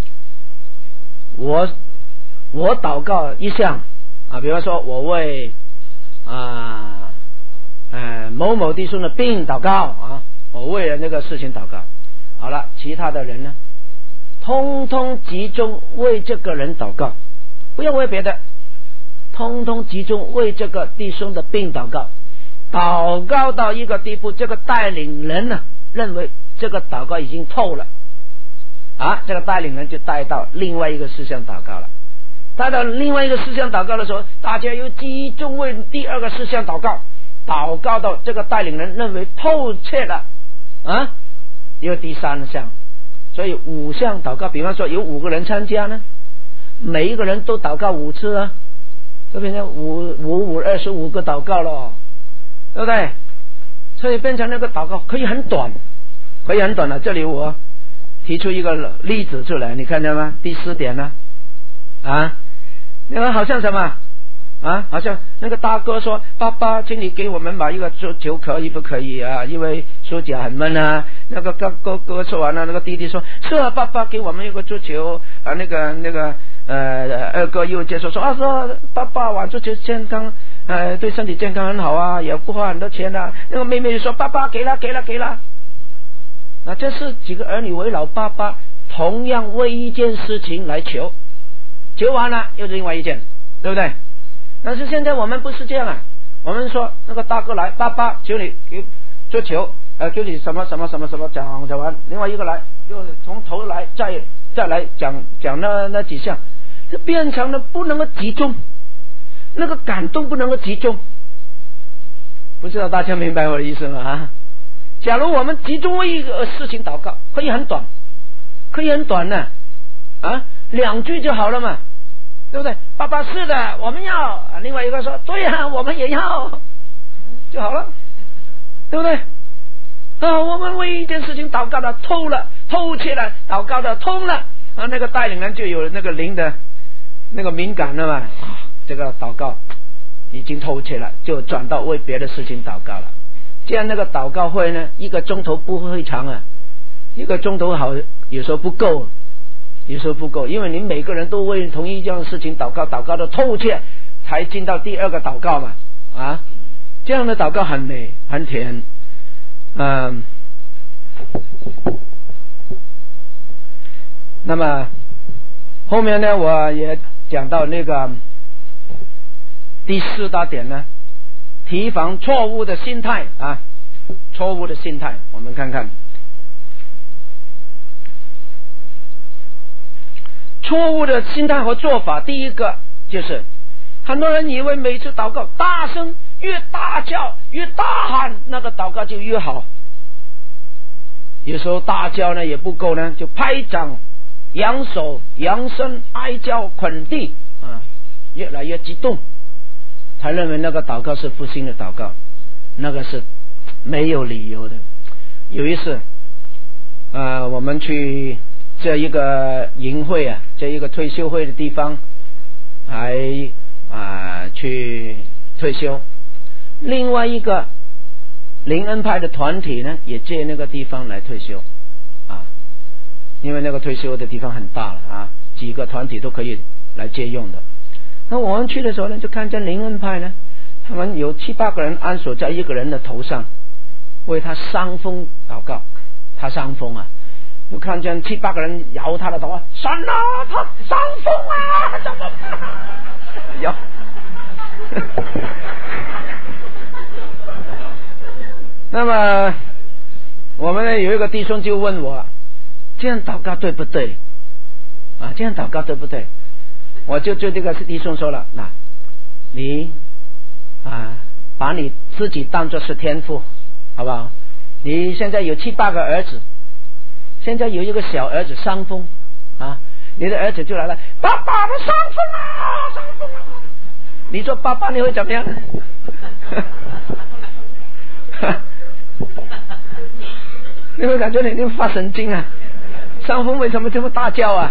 我祷告一项啊，比方说我为某某弟兄的病祷告啊，我为了那个事情祷告。好了，其他的人呢，通通集中为这个人祷告，不要为别的，通通集中为这个弟兄的病祷告。祷告到一个地步，这个带领人呢认为这个祷告已经透了， 这个带领人就带到另外一个事项祷告了。带到另外一个事项祷告的时候，大家又集中为第二个事项祷告，祷告到这个带领人认为透彻了有第三项。所以5项祷告，比方说有5个人参加呢，每一个人都祷告5次就变成25个祷告了，对不对？所以变成那个祷告可以很短了。这里我提出一个例子出来，你看见吗？第4点呢那个好像什么好像那个大哥说，爸爸请你给我们买一个足球可以不可以因为暑假很闷那个哥说完了，那个弟弟说是爸爸给我们一个足球那个二哥又接受说说爸爸玩足球健康对身体健康很好也不花很多钱那个妹妹就说爸爸给了。那这是几个儿女为老爸爸同样为一件事情来求完了又是另外一件，对不对？但是现在我们不是这样我们说那个大哥来，爸爸求你给足球给你什么讲完，另外一个来又从头来再来讲那几项，就变成了不能够集中，那个感动不能够集中。不知道大家明白我的意思吗假如我们集中为一个事情祷告，可以很短的2句就好了嘛，对不对？爸爸是的我们要，另外一个说对我们也要，就好了，对不对我们为一件事情祷告的透彻了，祷告的通了那个带领人就有那个灵的那个敏感了嘛这个祷告已经透彻了，就转到为别的事情祷告了。这样那个祷告会呢，1个钟头不会长1个钟头好，有时候不够，因为你每个人都为同一件事情祷告的透彻，才进到第2个祷告嘛这样的祷告很美很甜那么后面呢我也讲到那个第4大点呢，提防错误的心态我们看看错误的心态和做法。第一个就是很多人以为每次祷告大声，越大叫越大喊，那个祷告就越好。有时候大叫呢也不够呢，就拍掌扬手扬声哀叫捆地越来越激动，才认为那个祷告是复兴的祷告，那个是没有理由的。有一次我们去这一个营会这一个退休会的地方来去退休，另外一个灵恩派的团体呢也借那个地方来退休因为那个退休的地方很大了几个团体都可以来借用的。那我们去的时候呢，就看见灵恩派呢，他们有7、8个人安锁在一个人的头上，为他伤风祷告。他伤风就看见7、8个人摇他的头神他伤风怎么摇那么我们呢有一个弟兄就问我，这样祷告对不对这样祷告对不对？我就对这个弟兄说了，那你把你自己当作是天父好不好？你现在有7、8个儿子，现在有一个小儿子伤风你的儿子就来了，爸爸他伤风你说爸爸你会怎么样你会感觉你发神经伤风为什么这么大叫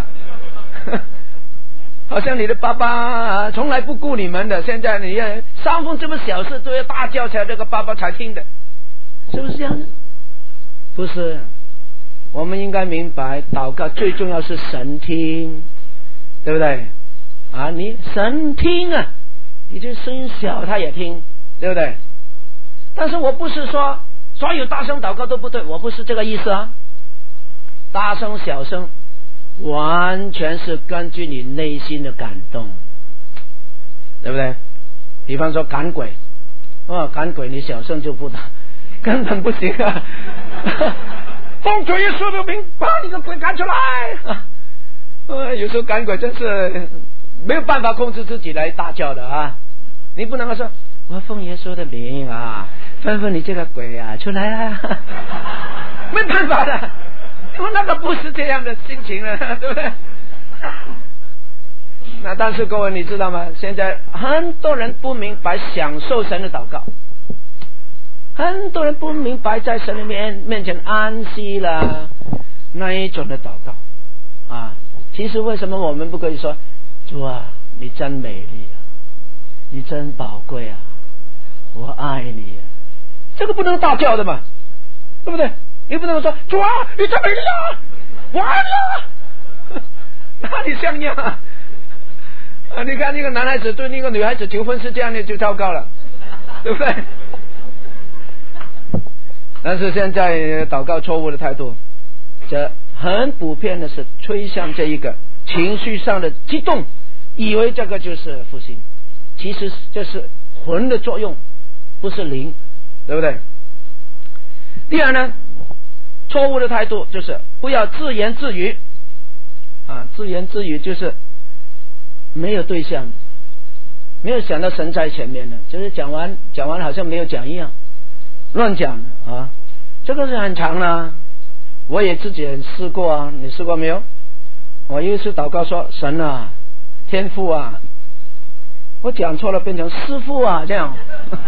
好像你的爸爸从来不顾你们的，现在你伤风这么小事都要大叫起来，这个爸爸才听的，是不是这样的？不是，我们应该明白祷告最重要是神听，对不对你神听你这声音小他也听，对不对？但是我不是说所有大声祷告都不对，我不是这个意思大声小声完全是根据你内心的感动，对不对？比方说赶鬼赶鬼你小声就不打根本不行奉主耶稣的名，把你的鬼赶出来！有时候赶鬼真是没有办法控制自己来大叫的啊！你不能够说我奉耶稣的名啊，吩咐你这个鬼啊出来啊！没办法的，因为那个不是这样的心情了，对不对？那但是各位你知道吗？现在很多人不明白享受神的祷告，很多人不明白在神的面前安息了那一种的祷告啊。其实为什么我们不可以说主啊你真美丽啊，你真宝贵啊，我爱你啊？这个不能大叫的嘛，对不对？你不能说主啊你真美丽啊，我爱你啊，哪里像样啊？你看那个男孩子对那个女孩子求婚是这样的，就糟糕了，对不对？但是现在祷告错误的态度，这很普遍的是吹向这一个情绪上的激动，以为这个就是复兴，其实这是魂的作用，不是灵，对不对？第二呢，错误的态度就是不要自言自语啊，自言自语就是没有对象，没有想到神在前面的，就是讲完好像没有讲一样，乱讲啊，这个是很长的，我也自己试过啊，你试过没有？我有一次祷告说神啊天父啊，我讲错了变成师父啊这样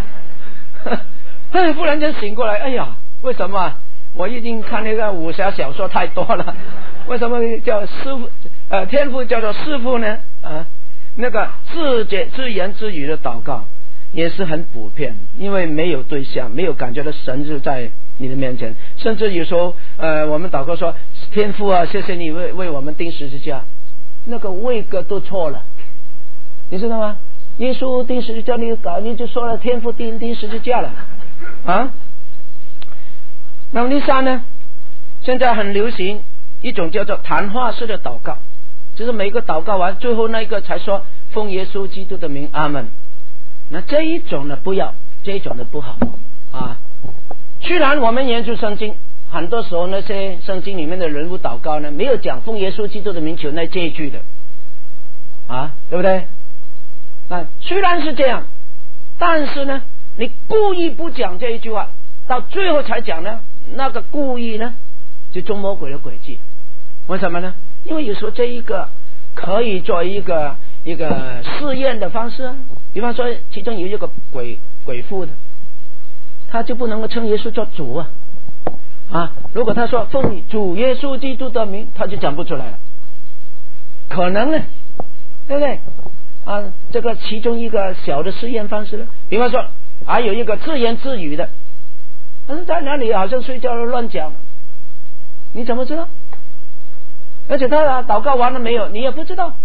忽然间醒过来，哎呀为什么我已经看那个武侠小说太多了，为什么叫师父天父叫做师父呢？那个自言自语的祷告也是很普遍，因为没有对象，没有感觉到神就在你的面前，甚至有时候我们祷告说天父啊谢谢你为我们钉十字架，那个位格都错了，你知道吗？耶稣钉十字架你就说了天父钉十字架了啊。那么第三呢，现在很流行一种叫做谈话式的祷告，就是每个祷告完最后那个才说奉耶稣基督的名阿们。那这一种呢不要，这一种呢不好啊。虽然我们研究圣经，很多时候那些圣经里面的人物祷告呢没有讲奉耶稣基督的名求那这一句的啊，对不对？那虽然是这样，但是呢你故意不讲这一句话，到最后才讲呢，那个故意呢就中魔鬼的诡计。为什么呢？因为有时候这一个可以做一个试验的方式啊。比方说其中有一个鬼妇的，他就不能够称耶稣做主啊，如果他说奉主耶稣基督的名，他就讲不出来了，可能呢，对不对啊？这个其中一个小的试验方式呢，比方说还有一个自言自语的，但是在哪里好像睡觉乱讲，你怎么知道？而且他祷告完了没有，你也不知道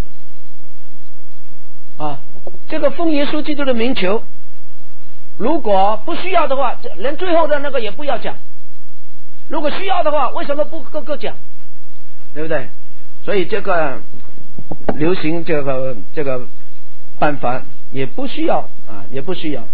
啊。这个奉耶稣基督的名求，如果不需要的话，连最后的那个也不要讲，如果需要的话为什么不个个讲，对不对？所以这个流行这个办法也不需要啊，也不需要。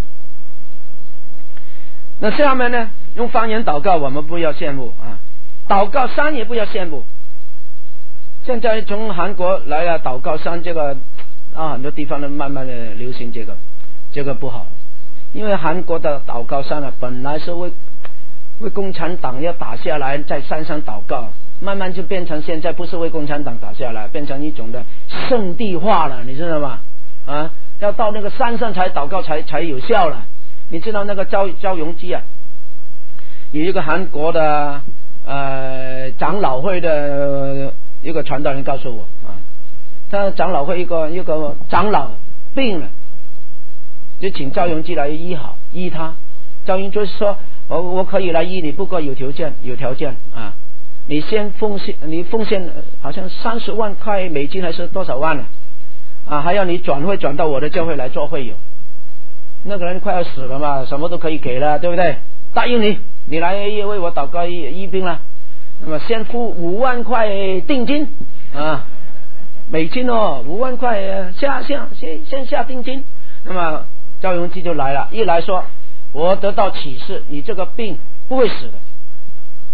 那下面呢，用方言祷告我们不要羡慕啊，祷告山也不要羡慕。现在从韩国来了祷告山，这个很多地方呢慢慢的流行这个不好，因为韩国的祷告山本来是为共产党要打下来，在山上祷告，慢慢就变成现在不是为共产党打下来，变成一种的圣地化了，你知道吗？啊，要到那个山上才祷告才有效了。你知道那个赵永基啊，有一个韩国的长老会的一个传道人告诉我啊，他长老会一个长老病了，就请赵永基来医他。赵永基说我可以来医你，不过有条件啊，你先奉献好像30万块美金还是多少万啊，还要你转到我的教会来做会友。那个人快要死了嘛，什么都可以给了，对不对？答应你来为我祷告医病了，那么先付5万块定金啊，美金5万块先下定金。那么赵永基就来了，一来说我得到启示，你这个病不会死的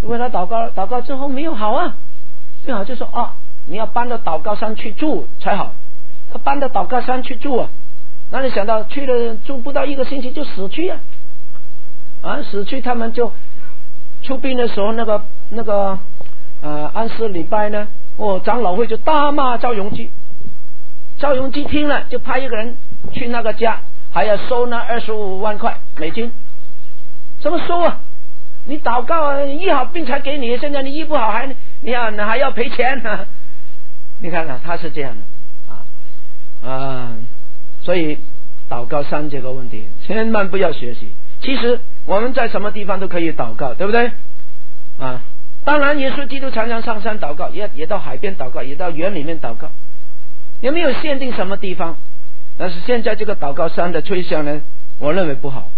为他祷告之后没有好啊，最好就说啊，你要搬到祷告山去住才好。他搬到祷告山去住啊，那你想到去了住不到1个星期就死去死去，他们就出殡的时候那个安息礼拜呢，长老会就大骂赵永基。赵永基听了就派一个人去那个家，还要收那25万块美金。怎么收啊？你祷告医好病才给你，现在你医不好你还要赔钱啊？你看看他是这样的所以祷告山这个问题千万不要学习。其实我们在什么地方都可以祷告，对不对当然耶稣基督常常上山祷告，也到海边祷告，也到园里面祷告，也没有限定什么地方。但是现在这个祷告山的推向呢，我认为不好。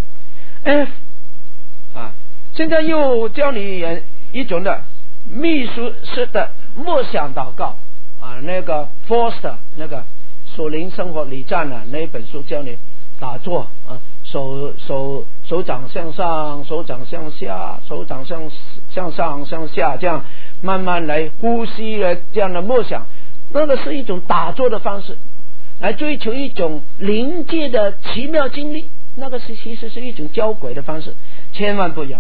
现在又教你一种的秘书式的默想祷告那个 Foster 那个属灵生活礼赞那一本书教你打坐手掌向上，手掌向下，手掌向上向下，这样慢慢来呼吸的这样的默想，那个是一种打坐的方式，来追求一种灵界的奇妙经历，那个其实是一种交鬼的方式，千万不要。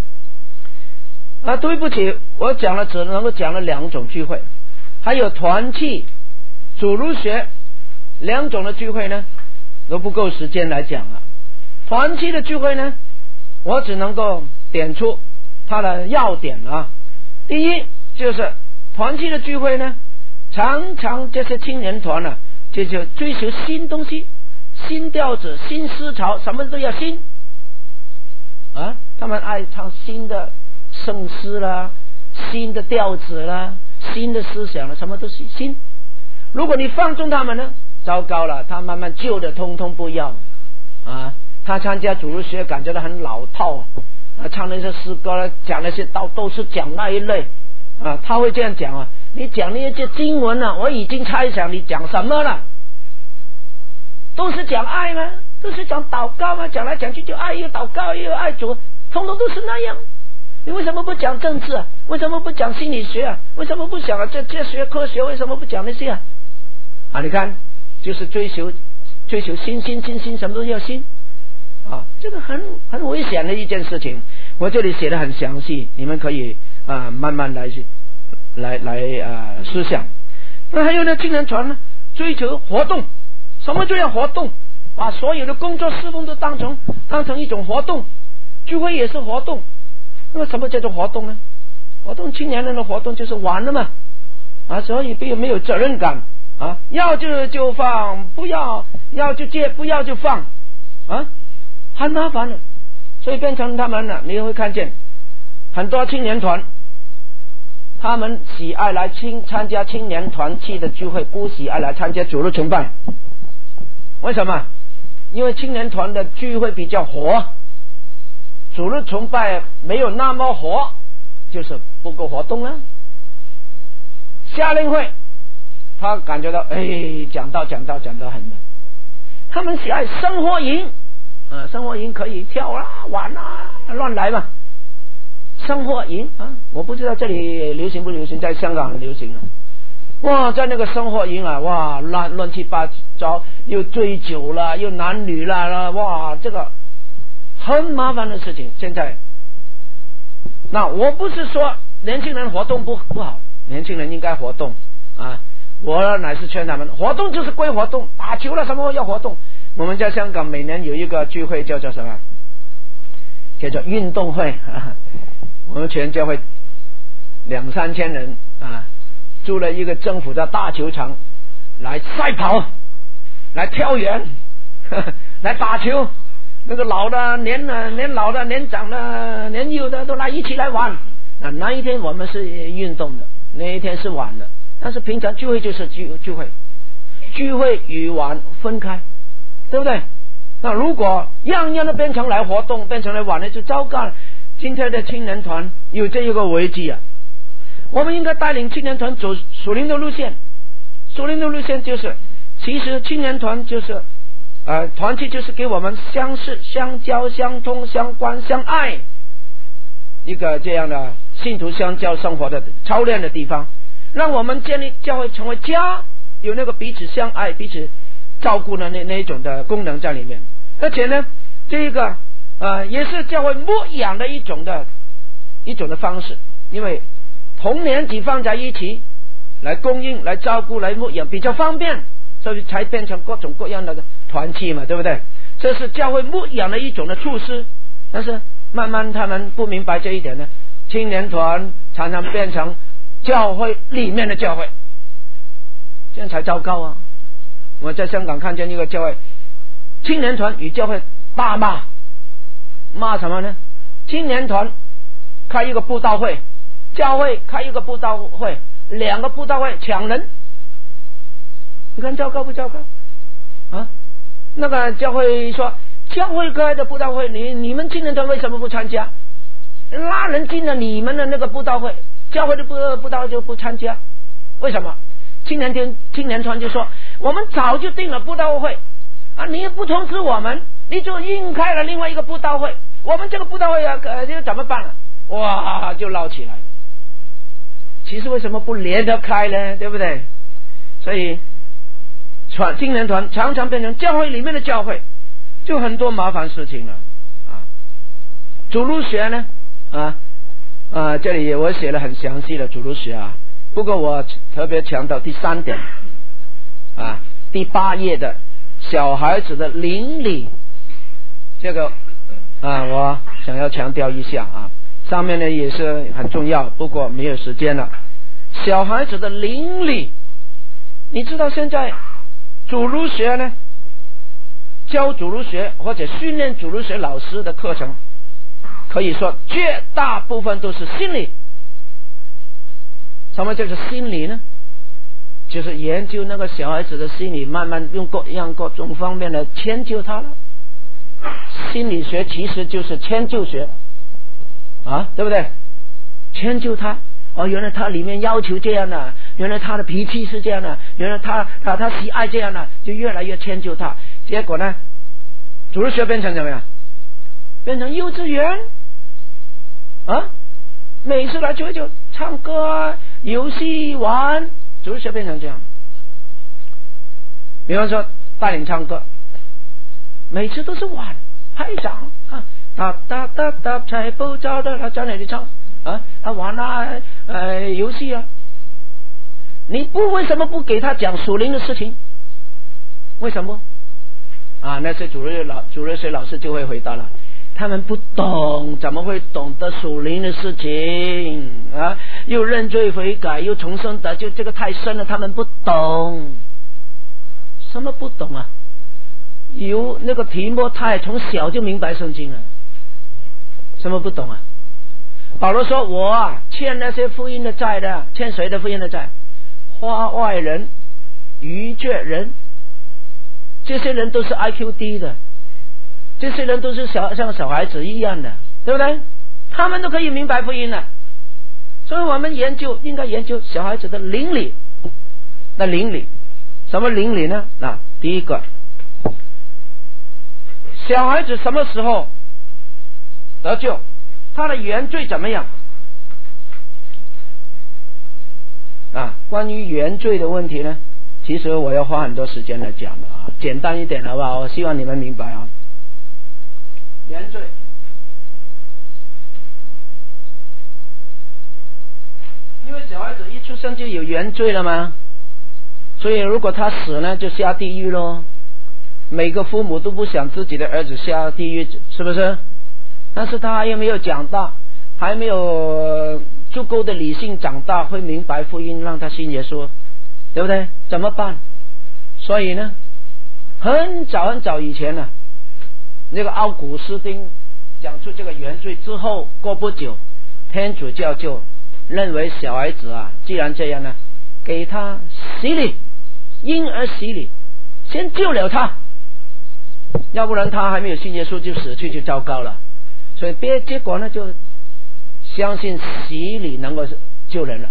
对不起，我只能够讲了2种聚会，还有团契、主日学2种的聚会呢，都不够时间来讲了。团契的聚会呢，我只能够点出它的要点第一，就是团契的聚会呢，常常这些青年团就追求新东西、新调子、新思潮，什么都要新他们爱唱新的圣诗啦，新的调子啦，新的思想啦，什么都是新。如果你放纵他们呢，糟糕了，他慢慢旧的通通不要他参加主日学感觉到很老套唱那些诗歌讲那些都是讲那一类他会这样讲你讲那些经文我已经猜想你讲什么了，都是讲爱吗？都是讲祷告吗？讲来讲去就爱，又祷告又爱主，通通都是那样。你为什么不讲政治为什么不讲心理学为什么不讲这学科学？为什么不讲那些你看就是追求新，什么都要新这个很危险的一件事情。我这里写的很详细，你们可以慢慢来思想。那还有呢，青年团呢，追求活动，什么就要活动，把所有的工作侍奉都当成一种活动，聚会也是活动。那什么叫做活动呢？活动，青年人的活动就是玩了嘛所以没有责任感要就放，不要就接，不要就放很麻烦的。所以变成他们你会看见很多青年团，他们喜爱来参加青年团契的聚会，不喜爱来参加主日崇拜。为什么？因为青年团的聚会比较活，主日崇拜没有那么活，就是不够活动了。夏令会他感觉到讲道很闷。他们喜爱生活营生活营可以跳玩乱来嘛。生活营我不知道这里流行不流行，在香港很流行在那个生活营乱七八糟，又醉酒了，又男女了这个很麻烦的事情。现在那我不是说年轻人活动不好，年轻人应该活动我乃是劝他们活动就是归活动，打球了什么要活动。我们在香港每年有一个聚会叫做什么？叫做运动会我们全教会2-3千人租了一个政府的大球场来赛跑，来跳远来打球。那个老的年老的年长的年幼的都一起来玩那一天我们是运动的，那一天是玩的。但是平常聚会就是聚会，聚会与玩分开，对不对？那如果样样都变成来活动，变成来玩的，就糟糕了。今天的青年团有这一个危机我们应该带领青年团走属灵的路线。属灵的路线就是其实青年团就是团契就是给我们相识、相交、相通、相关、相爱一个这样的信徒相交生活的操练的地方，让我们建立教会成为家，有那个彼此相爱、彼此照顾的那一种的功能在里面。而且呢，这个也是教会牧养的一种的方式，因为同年级放在一起来供应、来照顾、来牧养比较方便，所以才变成各种各样的团契嘛，对不对？这是教会牧养的一种的措施。但是慢慢他们不明白这一点呢，青年团常常变成教会里面的教会，这样才糟糕啊！我在香港看见一个教会，青年团与教会大骂什么呢？青年团开一个布道会，教会开一个布道会，2个布道会抢人，你看糟糕不糟糕啊？那个教会说，教会开的布道会，你们青年团为什么不参加？拉人进了你们的那个布道会，教会的布道会就不参加，为什么？青年团就说，我们早就定了布道会啊，你也不通知我们，你就硬开了另外一个布道会，我们这个布道会就怎么办了？哇，就闹起来了。其实为什么不连得开呢？对不对？所以青年团常常变成教会里面的教会，就很多麻烦事情了啊。主路学呢这里我写了很详细的主路学啊，不过我特别强调第3点第8页的小孩子的邻里，这个我想要强调一下啊，上面呢也是很重要，不过没有时间了。小孩子的邻里，你知道现在主路学呢，教主路学或者训练主路学老师的课程，可以说绝大部分都是心理。什么叫做心理呢？就是研究那个小孩子的心理，慢慢用各种方面来迁就他了。心理学其实就是迁就学对不对？迁就他原来他里面要求这样的，原来他的脾气是这样的，原来他喜爱这样的，就越来越迁就他。结果呢，主日学变成怎么样？变成幼稚园每次来就唱歌游戏玩，主日学变成这样。比方说带领唱歌，每次都是玩拍掌哒哒哒哒踩步照的，他在那里唱他玩游戏你为什么不给他讲属灵的事情？为什么那些主日学老师就会回答了，他们不懂，怎么会懂得属灵的事情又认罪悔改又重生得救，这个太深了，他们不懂。什么不懂有那个提摩太从小就明白圣经了，什么不懂保罗说，我欠那些福音的债的，欠谁的福音的债？花外人、愚拙人，这些人都是 IQ 低的，这些人都是像小孩子一样的，对不对？他们都可以明白福音了。所以我们应该研究小孩子的邻里。那邻里什么邻里呢？第一个，小孩子什么时候得救？他的原罪怎么样关于原罪的问题呢，其实我要花很多时间来讲的简单一点好不好？我希望你们明白原罪，因为小孩子一出生就有原罪了嘛，所以如果他死呢，就下地狱咯。每个父母都不想自己的儿子下地狱，是不是？但是他还没有长大，还没有足够的理性长大，会明白福音，让他信耶稣，对不对？怎么办？所以呢，很早以前那个奥古斯丁讲出这个原罪之后，过不久天主教就认为小孩子既然这样呢，给他洗礼，婴儿洗礼，先救了他，要不然他还没有信耶稣就死去就糟糕了。所以结果呢，就相信洗礼能够救人了，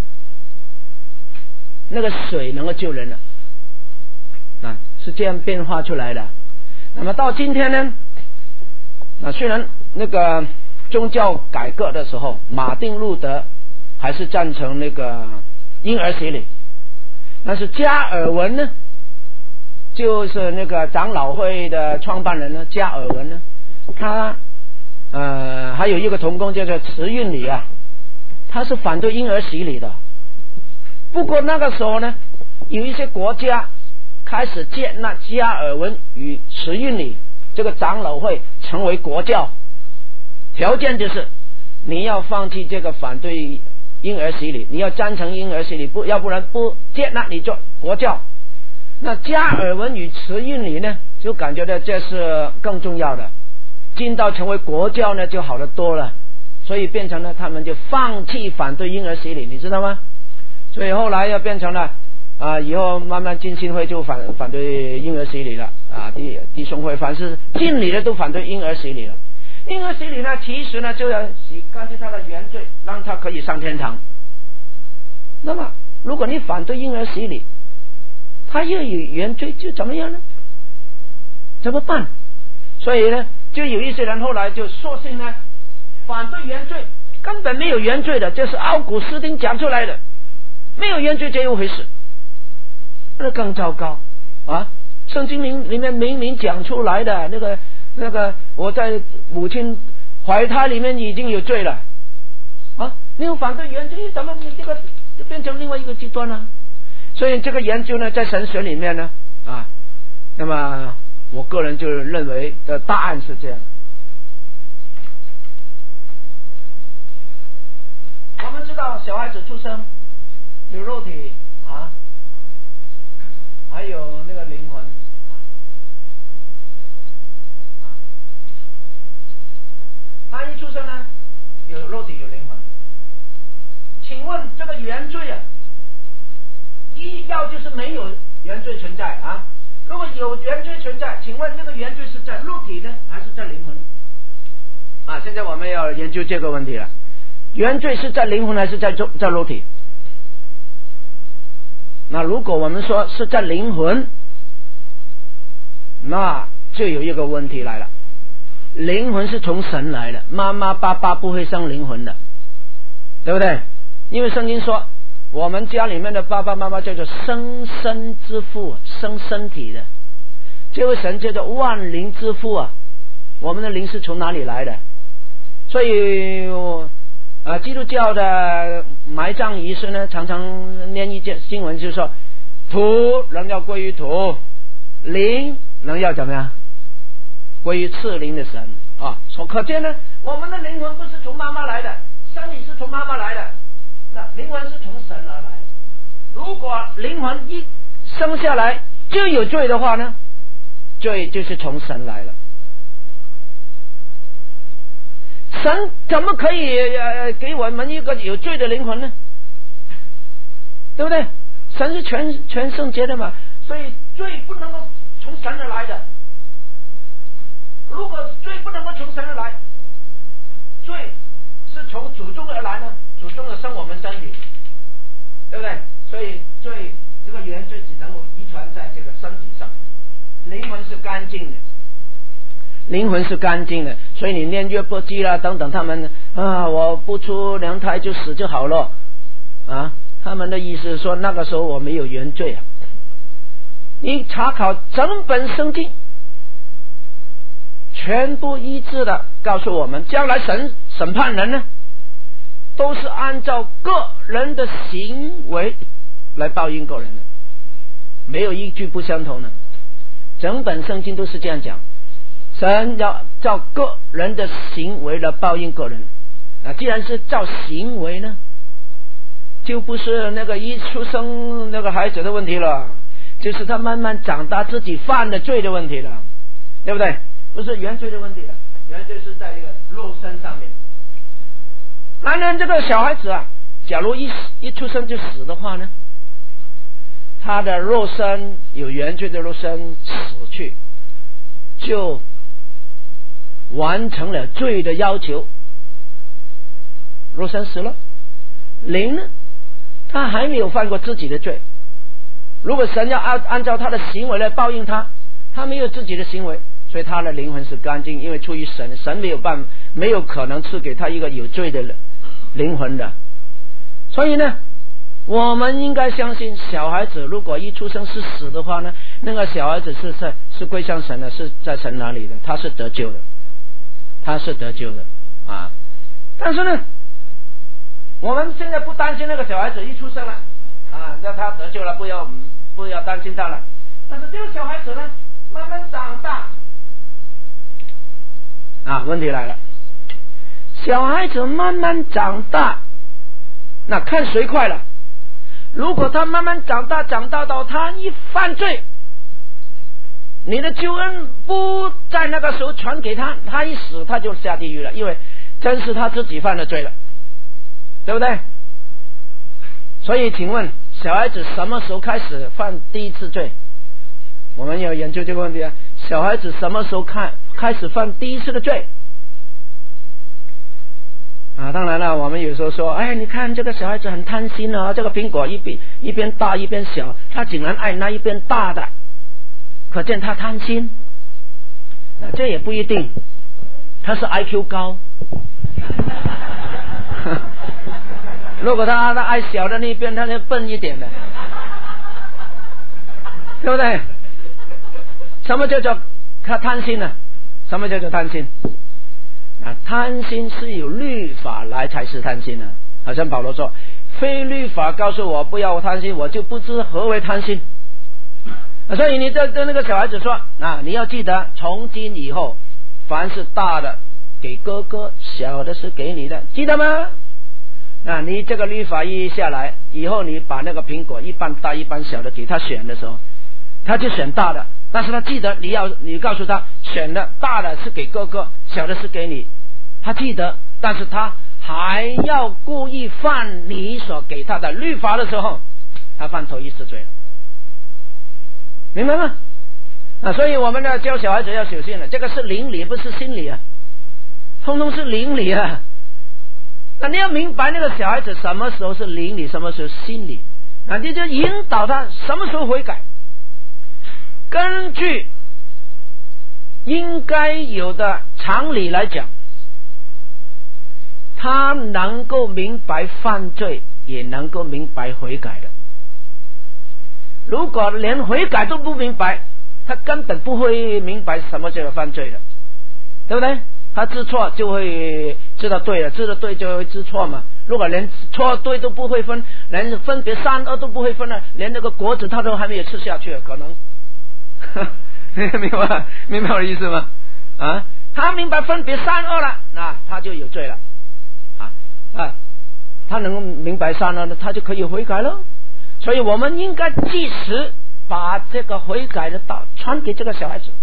那个水能够救人了是这样变化出来的。那么到今天呢，虽然那个宗教改革的时候，马丁路德还是赞成那个婴儿洗礼。但是加尔文呢，就是那个长老会的创办人呢，加尔文呢，他还有一个同工叫做慈运理啊，他是反对婴儿洗礼的。不过那个时候呢，有一些国家开始接纳加尔文与慈运理这个长老会成为国教，条件就是你要放弃这个反对婴儿洗礼，你要赞成婴儿洗礼，要不然不接纳你做国教。那加尔文与慈运理呢，就感觉到这是更重要的，进到成为国教呢就好得多了，所以变成了他们就放弃反对婴儿洗礼，你知道吗？所以后来又变成了以后慢慢浸信会就反对婴儿洗礼了弟兄会凡是敬礼的都反对婴儿洗礼了。婴儿洗礼呢，其实呢就要洗干净他的原罪，让他可以上天堂。那么如果你反对婴儿洗礼，他又有原罪，就怎么样呢？怎么办？所以呢，就有一些人后来就索性呢反对原罪，根本没有原罪的，这是奥古斯丁讲出来的，没有原罪这一回事，那更糟糕啊！圣经里面明明讲出来的那个我在母亲怀胎里面已经有罪了啊！你又反对原罪，怎么你这个就变成另外一个极端了？所以这个研究呢，在神学里面呢那么我个人就认为的答案是这样。我们知道小孩子出生有肉体还有那个灵魂他一出生呢有肉体有灵魂。请问这个原罪要就是没有原罪存在如果有原罪存在，请问这个原罪是在肉体呢还是在灵魂现在我们要研究这个问题了，原罪是在灵魂还是在肉体？那如果我们说是在灵魂，那就有一个问题来了，灵魂是从神来的，妈妈爸爸不会生灵魂的，对不对？因为圣经说我们家里面的爸爸妈妈叫做生身之父，生身体的，这位神叫做万灵之父我们的灵是从哪里来的？所以基督教的埋葬仪式呢，常常念一件经文，就是说土仍要归于土，灵仍要怎么样？归于赐灵的神所可见呢，我们的灵魂不是从妈妈来的，身体是从妈妈来的，那灵魂是从神而来。如果灵魂一生下来就有罪的话呢，罪就是从神来了。神怎么可以给我们一个有罪的灵魂呢？对不对？神是全圣洁的嘛，所以罪不能够从神而来的。如果罪不能够从神而来，罪是从祖宗而来呢，祖宗的生我们身体，对不对？所以罪这个原罪只能够遗传在这个身体上，灵魂是干净的。灵魂是干净的，所以你念约伯记啦等等，他们我不出娘胎就死就好了他们的意思是说那个时候我没有原罪你查考整本圣经，全部一致的告诉我们，将来审判人呢，都是按照个人的行为来报应个人的，没有一句不相同的，整本圣经都是这样讲。神要照个人的行为来报应个人既然是照行为呢，就不是那个一出生那个孩子的问题了，就是他慢慢长大自己犯的罪的问题了，对不对？不是原罪的问题了，原罪是在这个肉身上面。当然这个小孩子假如一出生就死的话呢，他的肉身有原罪的肉身死去，就完成了罪的要求，肉身死了。灵呢，他还没有犯过自己的罪，如果神要按照他的行为来报应他，他没有自己的行为，所以他的灵魂是干净，因为出于神没有可能赐给他一个有罪的灵魂的所以呢，我们应该相信小孩子如果一出生是死的话呢，那个小孩子是归向神的，是在神哪里的，他是得救的，他是得救的啊。但是呢，我们现在不担心那个小孩子一出生了啊，让他得救了，不要担心他了。但是这个小孩子呢，慢慢长大啊，问题来了，小孩子慢慢长大，那看谁快了。如果他慢慢长大到他一犯罪，你的救恩不在那个时候传给他，他一死他就下地狱了，因为真是他自己犯的罪了，对不对？所以请问小孩子什么时候开始犯第一次罪？我们有研究这个问题啊，小孩子什么时候开始犯第一次的罪啊？当然了，我们有时候说，哎，你看这个小孩子很贪心啊，这个苹果一边大一边小，他竟然爱那一边大的，可见他贪心。这也不一定，他是 IQ 高如果他爱小的那一边，他就笨一点的，对不对？什么叫做他贪心呢？什么叫做贪心？贪心是有律法来才是贪心的，好像保罗说，非律法告诉我不要贪心，我就不知何为贪心。所以你跟那个小孩子说，你要记得，从今以后，凡是大的给哥哥，小的是给你的，记得吗？你这个律法一下来以后，你把那个苹果一半大一半小的给他选的时候，他就选大的，但是他记得你告诉他选的大的是给哥哥，小的是给你，他记得，但是他还要故意犯你所给他的律法的时候，他犯头一次罪了，明白吗？所以我们呢教小孩子要小心了，这个是灵理不是心理啊，通通是灵理啊。你要明白那个小孩子什么时候是灵理，什么时候心理，你就引导他什么时候悔改，根据应该有的常理来讲，他能够明白犯罪，也能够明白悔改的。如果连悔改都不明白，他根本不会明白什么叫做犯罪的，对不对？他知错就会知道对了，知道对就会知错嘛。如果连错对都不会分，连分别善恶都不会分了，连那个果子他都还没有吃下去，可能明白我的意思吗？他明白分别善恶了，那他就有罪了他能明白善恶呢，他就可以悔改了。所以我们应该及时把这个悔改的道传给这个小孩子。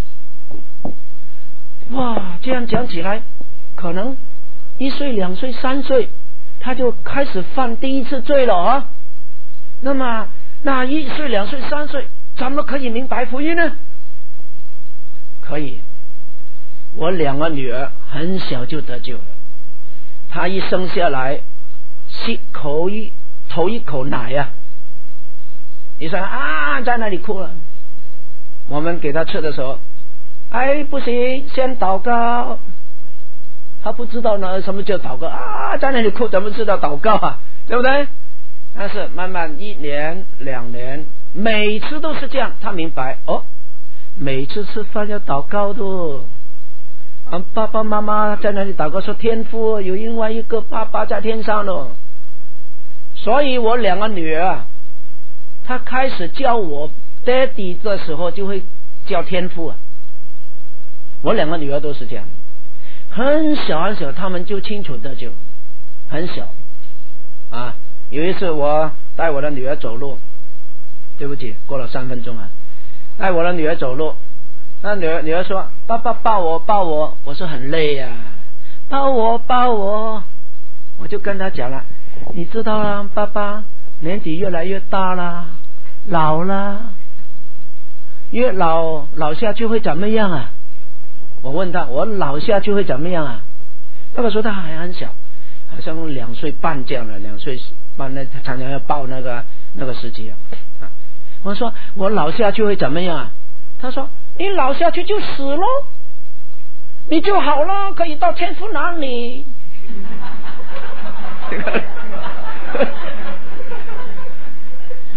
哇，这样讲起来，可能1岁、2岁、3岁，他就开始犯第一次罪了啊。那么，那1岁、2岁、3岁，怎么可以明白福音呢？可以，我2个女儿很小就得救了，她一生下来，头一口奶呀，你说在那里哭了，我们给她吃的时候，不行，先祷告。他不知道呢什么叫祷告在那里哭，怎么知道祷告啊？对不对？但是慢慢1年2年，每次都是这样，他明白每次吃饭要祷告的。爸爸妈妈在那里祷告说，天父有另外一个爸爸在天上了。所以我2个女儿她开始叫我 Daddy 的时候，就会叫天父我2个女儿都是这样，很小很小，他们就清楚得救，很小有一次我带我的女儿走路，对不起，过了3分钟带我的女儿走路，那女儿说，爸爸抱我，我说很累抱我，我就跟她讲了，你知道了，爸爸年纪越来越大了，老了，越老下去会怎么样我问他，我老下去会怎么样那个时候他还很小，好像2岁半这样的，2岁半他常常要抱那个时期我说我老下去会怎么样他说你老下去就死咯，你就好了，可以到天父那里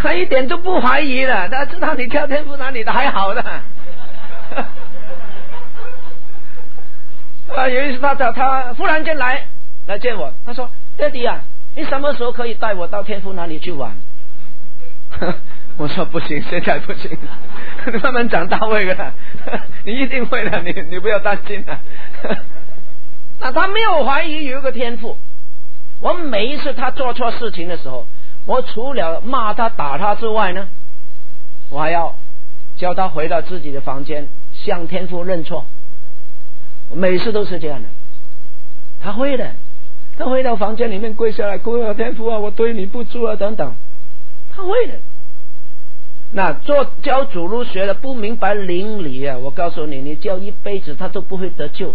他一点都不怀疑了，他知道你挑天赋哪里的还好的。有一次他忽然间来见我，他说：“Daddy 啊，你什么时候可以带我到天父那里去玩？”我说：“不行，现在不行，你慢慢长大会的，你一定会的，你不要担心的。”那他没有怀疑有一个天赋。我每一次他做错事情的时候，我除了骂他打他之外呢，我还要叫他回到自己的房间向天父认错。我每次都是这样的。他会的，他回到房间里面跪下来，跪啊天父啊，我对你不住啊等等，他会的。那教主路学的不明白灵理啊，我告诉你，你教一辈子他都不会得救。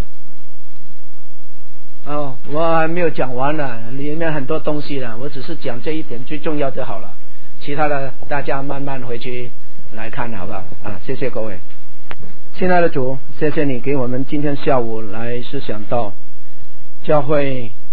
我还没有讲完呢，里面很多东西呢，我只是讲这一点最重要就好了，其他的大家慢慢回去来看好不好？谢谢各位。亲爱的主，谢谢你给我们今天下午来思想到教会